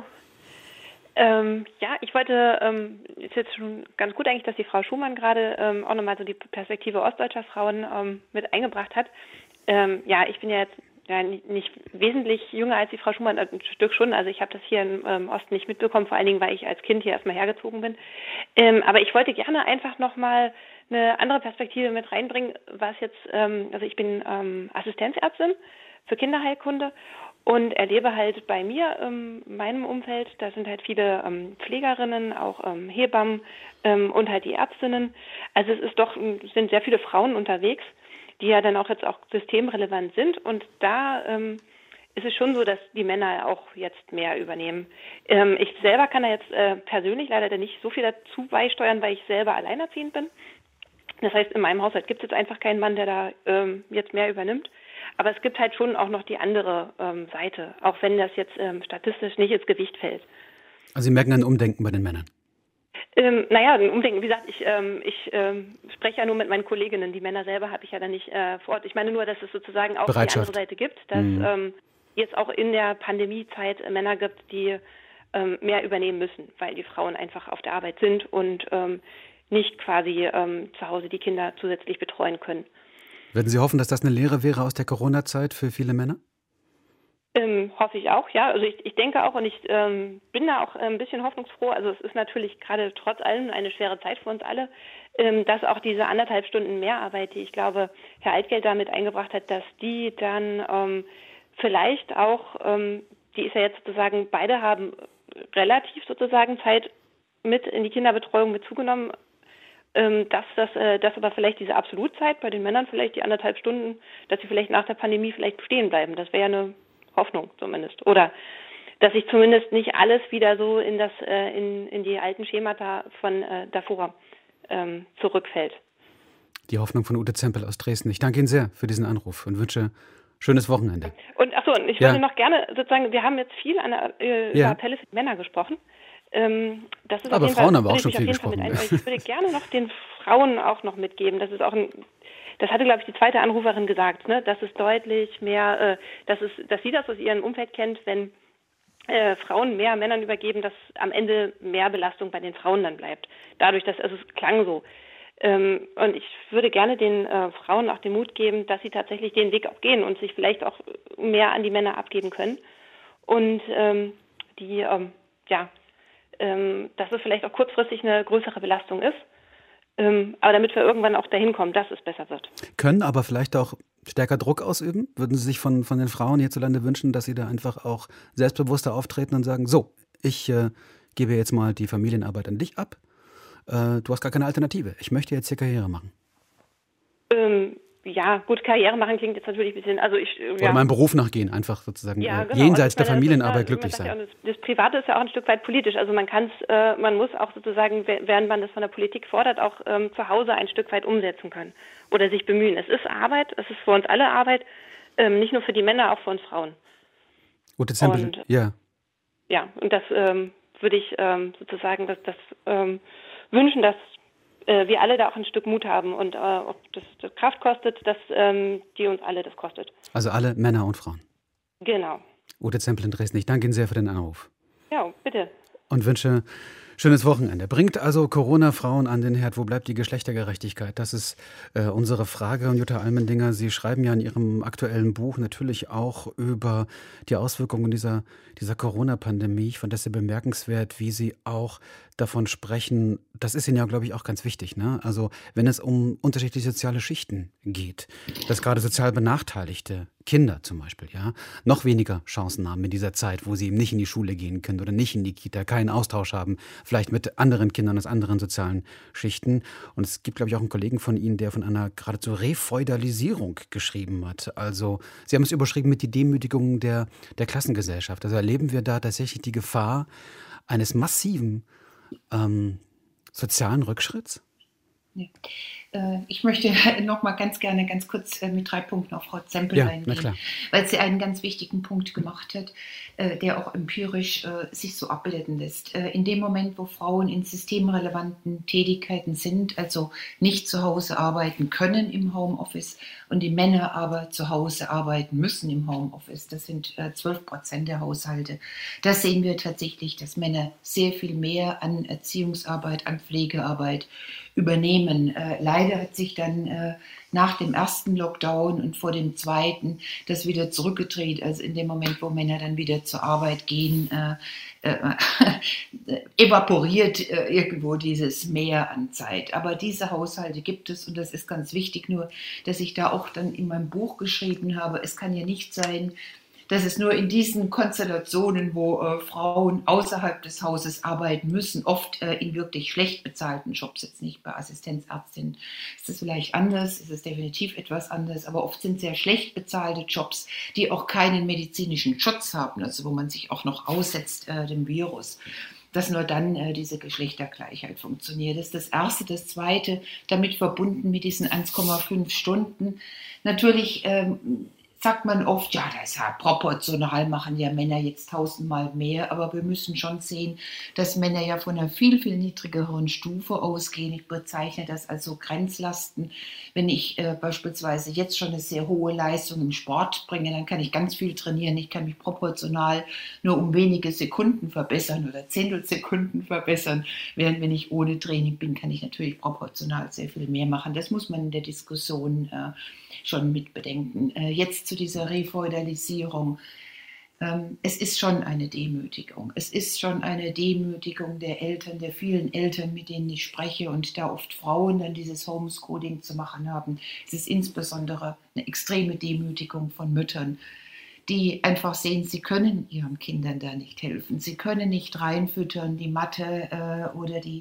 Ähm, ja, ich wollte, ähm, ist jetzt schon ganz gut eigentlich, dass die Frau Schumann gerade ähm, auch nochmal so die Perspektive ostdeutscher Frauen ähm, mit eingebracht hat. Ähm, ja, ich bin ja jetzt ja, nicht, nicht wesentlich jünger als die Frau Schumann, ein Stück schon. Also ich habe das hier im ähm, Osten nicht mitbekommen, vor allen Dingen, weil ich als Kind hier erstmal hergezogen bin. Ähm, aber ich wollte gerne einfach nochmal eine andere Perspektive mit reinbringen, was jetzt, ähm, also ich bin ähm, Assistenzärztin für Kinderheilkunde und erlebe halt bei mir, ähm, meinem Umfeld, da sind halt viele ähm, Pflegerinnen, auch ähm, Hebammen ähm, und halt die Ärztinnen. Also es ist doch, es sind sehr viele Frauen unterwegs, die ja dann auch jetzt auch systemrelevant sind. Und da ähm, ist es schon so, dass die Männer auch jetzt mehr übernehmen. Ähm, ich selber kann da jetzt äh, persönlich leider nicht so viel dazu beisteuern, weil ich selber alleinerziehend bin. Das heißt, in meinem Haushalt gibt es jetzt einfach keinen Mann, der da ähm, jetzt mehr übernimmt. Aber es gibt halt schon auch noch die andere ähm, Seite, auch wenn das jetzt ähm, statistisch nicht ins Gewicht fällt. Also Sie merken ein Umdenken bei den Männern? Ähm, naja, ein Umdenken, wie gesagt, ich, ähm, ich ähm, spreche ja nur mit meinen Kolleginnen. Die Männer selber habe ich ja dann nicht äh, vor Ort. Ich meine nur, dass es sozusagen auch die andere Seite gibt, dass mhm. ähm, jetzt auch in der Pandemiezeit äh, Männer gibt, die ähm, mehr übernehmen müssen, weil die Frauen einfach auf der Arbeit sind und ähm, nicht quasi ähm, zu Hause die Kinder zusätzlich betreuen können. Würden Sie hoffen, dass das eine Lehre wäre aus der Corona-Zeit für viele Männer? Ähm, hoffe ich auch, ja. Also ich, ich denke auch und ich ähm, bin da auch ein bisschen hoffnungsfroh. Also es ist natürlich gerade trotz allem eine schwere Zeit für uns alle, ähm, dass auch diese anderthalb Stunden Mehrarbeit, die ich glaube, Herr Altgeld damit eingebracht hat, dass die dann ähm, vielleicht auch, ähm, die ist ja jetzt sozusagen, beide haben relativ sozusagen Zeit mit in die Kinderbetreuung mit zugenommen, ähm, dass das, äh, dass aber vielleicht diese Absolutzeit bei den Männern vielleicht die anderthalb Stunden, dass sie vielleicht nach der Pandemie vielleicht bestehen bleiben. Das wäre ja eine Hoffnung zumindest. Oder dass sich zumindest nicht alles wieder so in das äh, in, in die alten Schemata von äh, davor ähm, zurückfällt. Die Hoffnung von Ute Zempel aus Dresden. Ich danke Ihnen sehr für diesen Anruf und wünsche schönes Wochenende. Und achso, ich ja. würde noch gerne sozusagen, wir haben jetzt viel an, äh, über ja. Appelle für die Männer gesprochen. Ähm, das ist aber auf jeden Frauen Fall, haben auch schon viel gesprochen. gesprochen. Ein, ich würde gerne noch den Frauen auch noch mitgeben. Das ist auch ein, das hatte, glaube ich, die zweite Anruferin gesagt, ne, dass es deutlich mehr, äh, dass es, dass sie das aus ihrem Umfeld kennt, wenn äh, Frauen mehr Männern übergeben, dass am Ende mehr Belastung bei den Frauen dann bleibt. Dadurch, dass also es klang so. Ähm, und ich würde gerne den äh, Frauen auch den Mut geben, dass sie tatsächlich den Weg auch gehen und sich vielleicht auch mehr an die Männer abgeben können. Und ähm, die, ähm, ja, ähm, dass es vielleicht auch kurzfristig eine größere Belastung ist. Ähm, aber damit wir irgendwann auch dahin kommen, dass es besser wird. Können aber vielleicht auch stärker Druck ausüben? Würden Sie sich von, von den Frauen hierzulande wünschen, dass sie da einfach auch selbstbewusster auftreten und sagen, so, ich äh, gebe jetzt mal die Familienarbeit an dich ab. Äh, du hast gar keine Alternative. Ich möchte jetzt hier Karriere machen. Ähm, ja, gut, Karriere machen klingt jetzt natürlich ein bisschen, also ich... Oder ja. meinem Beruf nachgehen, einfach sozusagen ja, äh, genau. jenseits der meine, Familienarbeit ja, glücklich sein. Ja, das, das Private ist ja auch ein Stück weit politisch. Also man kann es, äh, man muss auch sozusagen, während man das von der Politik fordert, auch ähm, zu Hause ein Stück weit umsetzen können oder sich bemühen. Es ist Arbeit, es ist für uns alle Arbeit, ähm, nicht nur für die Männer, auch für uns Frauen. Ute Zempel, und, ja. Ja, und das ähm, würde ich ähm, sozusagen das, das ähm, wünschen, dass äh, wir alle da auch ein Stück Mut haben und äh, ob das, das Kraft kostet, dass ähm, die uns alle das kostet. Also alle Männer und Frauen. Genau. Ute Zempel in Dresden, ich danke Ihnen sehr für den Anruf. Ja, bitte. Und wünsche schönes Wochenende. Bringt also Corona Frauen an den Herd? Wo bleibt die Geschlechtergerechtigkeit? Das ist äh, unsere Frage. Und Jutta Almendinger, Sie schreiben ja in Ihrem aktuellen Buch natürlich auch über die Auswirkungen dieser, dieser Corona-Pandemie. Ich fand das sehr bemerkenswert, wie Sie auch davon sprechen. Das ist Ihnen ja, glaube ich, auch ganz wichtig, ne? Also wenn es um unterschiedliche soziale Schichten geht, dass gerade sozial benachteiligte Kinder zum Beispiel, ja, noch weniger Chancen haben in dieser Zeit, wo sie eben nicht in die Schule gehen können oder nicht in die Kita, keinen Austausch haben, vielleicht mit anderen Kindern aus anderen sozialen Schichten. Und es gibt, glaube ich, auch einen Kollegen von Ihnen, der von einer geradezu Refeudalisierung geschrieben hat. Also Sie haben es überschrieben mit die Demütigung der, der Klassengesellschaft. Also erleben wir da tatsächlich die Gefahr eines massiven ähm, sozialen Rückschritts? Ja. Ich möchte noch mal ganz gerne ganz kurz mit drei Punkten auf Frau Zempel ja, eingehen, weil sie einen ganz wichtigen Punkt gemacht hat, der auch empirisch sich so abbilden lässt. In dem Moment, wo Frauen in systemrelevanten Tätigkeiten sind, also nicht zu Hause arbeiten können im Homeoffice und die Männer aber zu Hause arbeiten müssen im Homeoffice, das sind zwölf Prozent der Haushalte, da sehen wir tatsächlich, dass Männer sehr viel mehr an Erziehungsarbeit, an Pflegearbeit übernehmen. Äh, leider hat sich dann äh, nach dem ersten Lockdown und vor dem zweiten das wieder zurückgedreht. Also in dem Moment, wo Männer dann wieder zur Arbeit gehen, äh, äh, evaporiert äh, irgendwo dieses Mehr an Zeit. Aber diese Haushalte gibt es und das ist ganz wichtig, nur dass ich da auch dann in meinem Buch geschrieben habe, es kann ja nicht sein, dass es nur in diesen Konstellationen, wo äh, Frauen außerhalb des Hauses arbeiten müssen, oft äh, in wirklich schlecht bezahlten Jobs, jetzt nicht bei Assistenzärztinnen, ist das vielleicht anders, ist es definitiv etwas anders, aber oft sind sehr schlecht bezahlte Jobs, die auch keinen medizinischen Schutz haben, also wo man sich auch noch aussetzt äh, dem Virus, dass nur dann äh, diese Geschlechtergleichheit funktioniert. Das ist das Erste. Das Zweite, damit verbunden mit diesen eins Komma fünf Stunden, natürlich ähm, sagt man oft, ja, das ist ja proportional, machen ja Männer jetzt tausendmal mehr, aber wir müssen schon sehen, dass Männer ja von einer viel, viel niedrigeren Stufe ausgehen. Ich bezeichne das als so Grenzlasten. Wenn ich äh, beispielsweise jetzt schon eine sehr hohe Leistung im Sport bringe, dann kann ich ganz viel trainieren. Ich kann mich proportional nur um wenige Sekunden verbessern oder Zehntelsekunden verbessern, während wenn ich ohne Training bin, kann ich natürlich proportional sehr viel mehr machen. Das muss man in der Diskussion äh, schon mit bedenken. Äh, jetzt zu dieser Refeudalisierung. Ähm, es ist schon eine Demütigung. Es ist schon eine Demütigung der Eltern, der vielen Eltern, mit denen ich spreche und da oft Frauen dann dieses Homeschooling zu machen haben. Es ist insbesondere eine extreme Demütigung von Müttern, die einfach sehen, sie können ihren Kindern da nicht helfen. Sie können nicht reinfüttern, die Mathe äh, oder die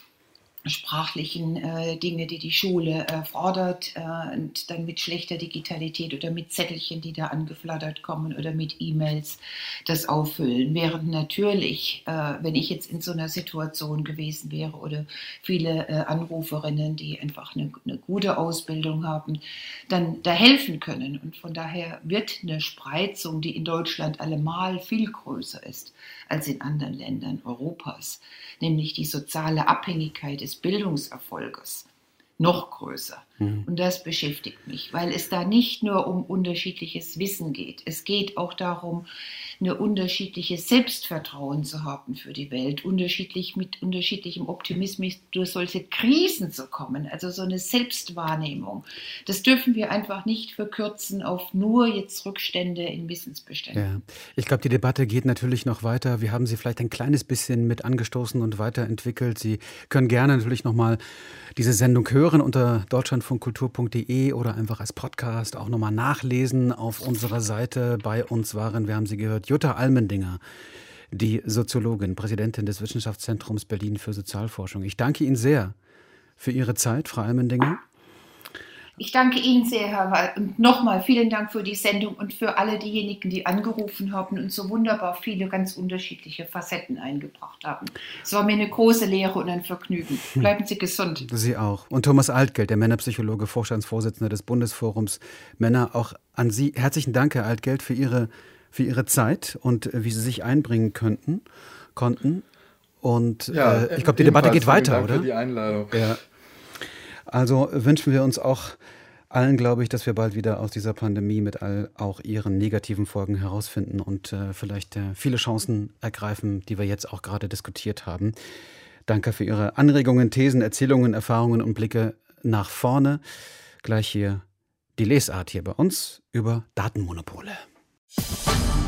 sprachlichen äh, Dinge, die die Schule äh, fordert äh, und dann mit schlechter Digitalität oder mit Zettelchen, die da angeflattert kommen oder mit E-Mails das auffüllen. Während natürlich, äh, wenn ich jetzt in so einer Situation gewesen wäre oder viele äh, Anruferinnen, die einfach eine, eine gute Ausbildung haben, dann da helfen können. Und von daher wird eine Spreizung, die in Deutschland allemal viel größer ist als in anderen Ländern Europas, nämlich die soziale Abhängigkeit des Bildungserfolges, noch größer. Mhm. Und das beschäftigt mich, weil es da nicht nur um unterschiedliches Wissen geht. Es geht auch darum, eine unterschiedliches Selbstvertrauen zu haben für die Welt, unterschiedlich mit unterschiedlichem Optimismus durch solche Krisen zu kommen, also so eine Selbstwahrnehmung. Das dürfen wir einfach nicht verkürzen auf nur jetzt Rückstände in Wissensbeständen. Ja. Ich glaube, die Debatte geht natürlich noch weiter. Wir haben sie vielleicht ein kleines bisschen mit angestoßen und weiterentwickelt. Sie können gerne natürlich nochmal diese Sendung hören unter deutschlandfunkkultur punkt de oder einfach als Podcast auch nochmal nachlesen auf unserer Seite. Bei uns waren, wir haben sie gehört, Jutta Almendinger, die Soziologin, Präsidentin des Wissenschaftszentrums Berlin für Sozialforschung. Ich danke Ihnen sehr für Ihre Zeit, Frau Almendinger. Ich danke Ihnen sehr, Herr Wall. Und nochmal vielen Dank für die Sendung und für alle diejenigen, die angerufen haben und so wunderbar viele ganz unterschiedliche Facetten eingebracht haben. Es war mir eine große Lehre und ein Vergnügen. Bleiben Sie gesund. Sie auch. Und Thomas Altgeld, der Männerpsychologe, Vorstandsvorsitzender des Bundesforums Männer. Auch an Sie herzlichen Dank, Herr Altgeld, für Ihre, für Ihre Zeit und wie Sie sich einbringen könnten, konnten. Und ja, äh, ich glaube, die Debatte geht weiter, Dank oder? Für die Einladung. Ja. Also wünschen wir uns auch allen, glaube ich, dass wir bald wieder aus dieser Pandemie mit all auch ihren negativen Folgen herausfinden und äh, vielleicht äh, viele Chancen ergreifen, die wir jetzt auch gerade diskutiert haben. Danke für Ihre Anregungen, Thesen, Erzählungen, Erfahrungen und Blicke nach vorne. Gleich hier die Lesart hier bei uns über Datenmonopole.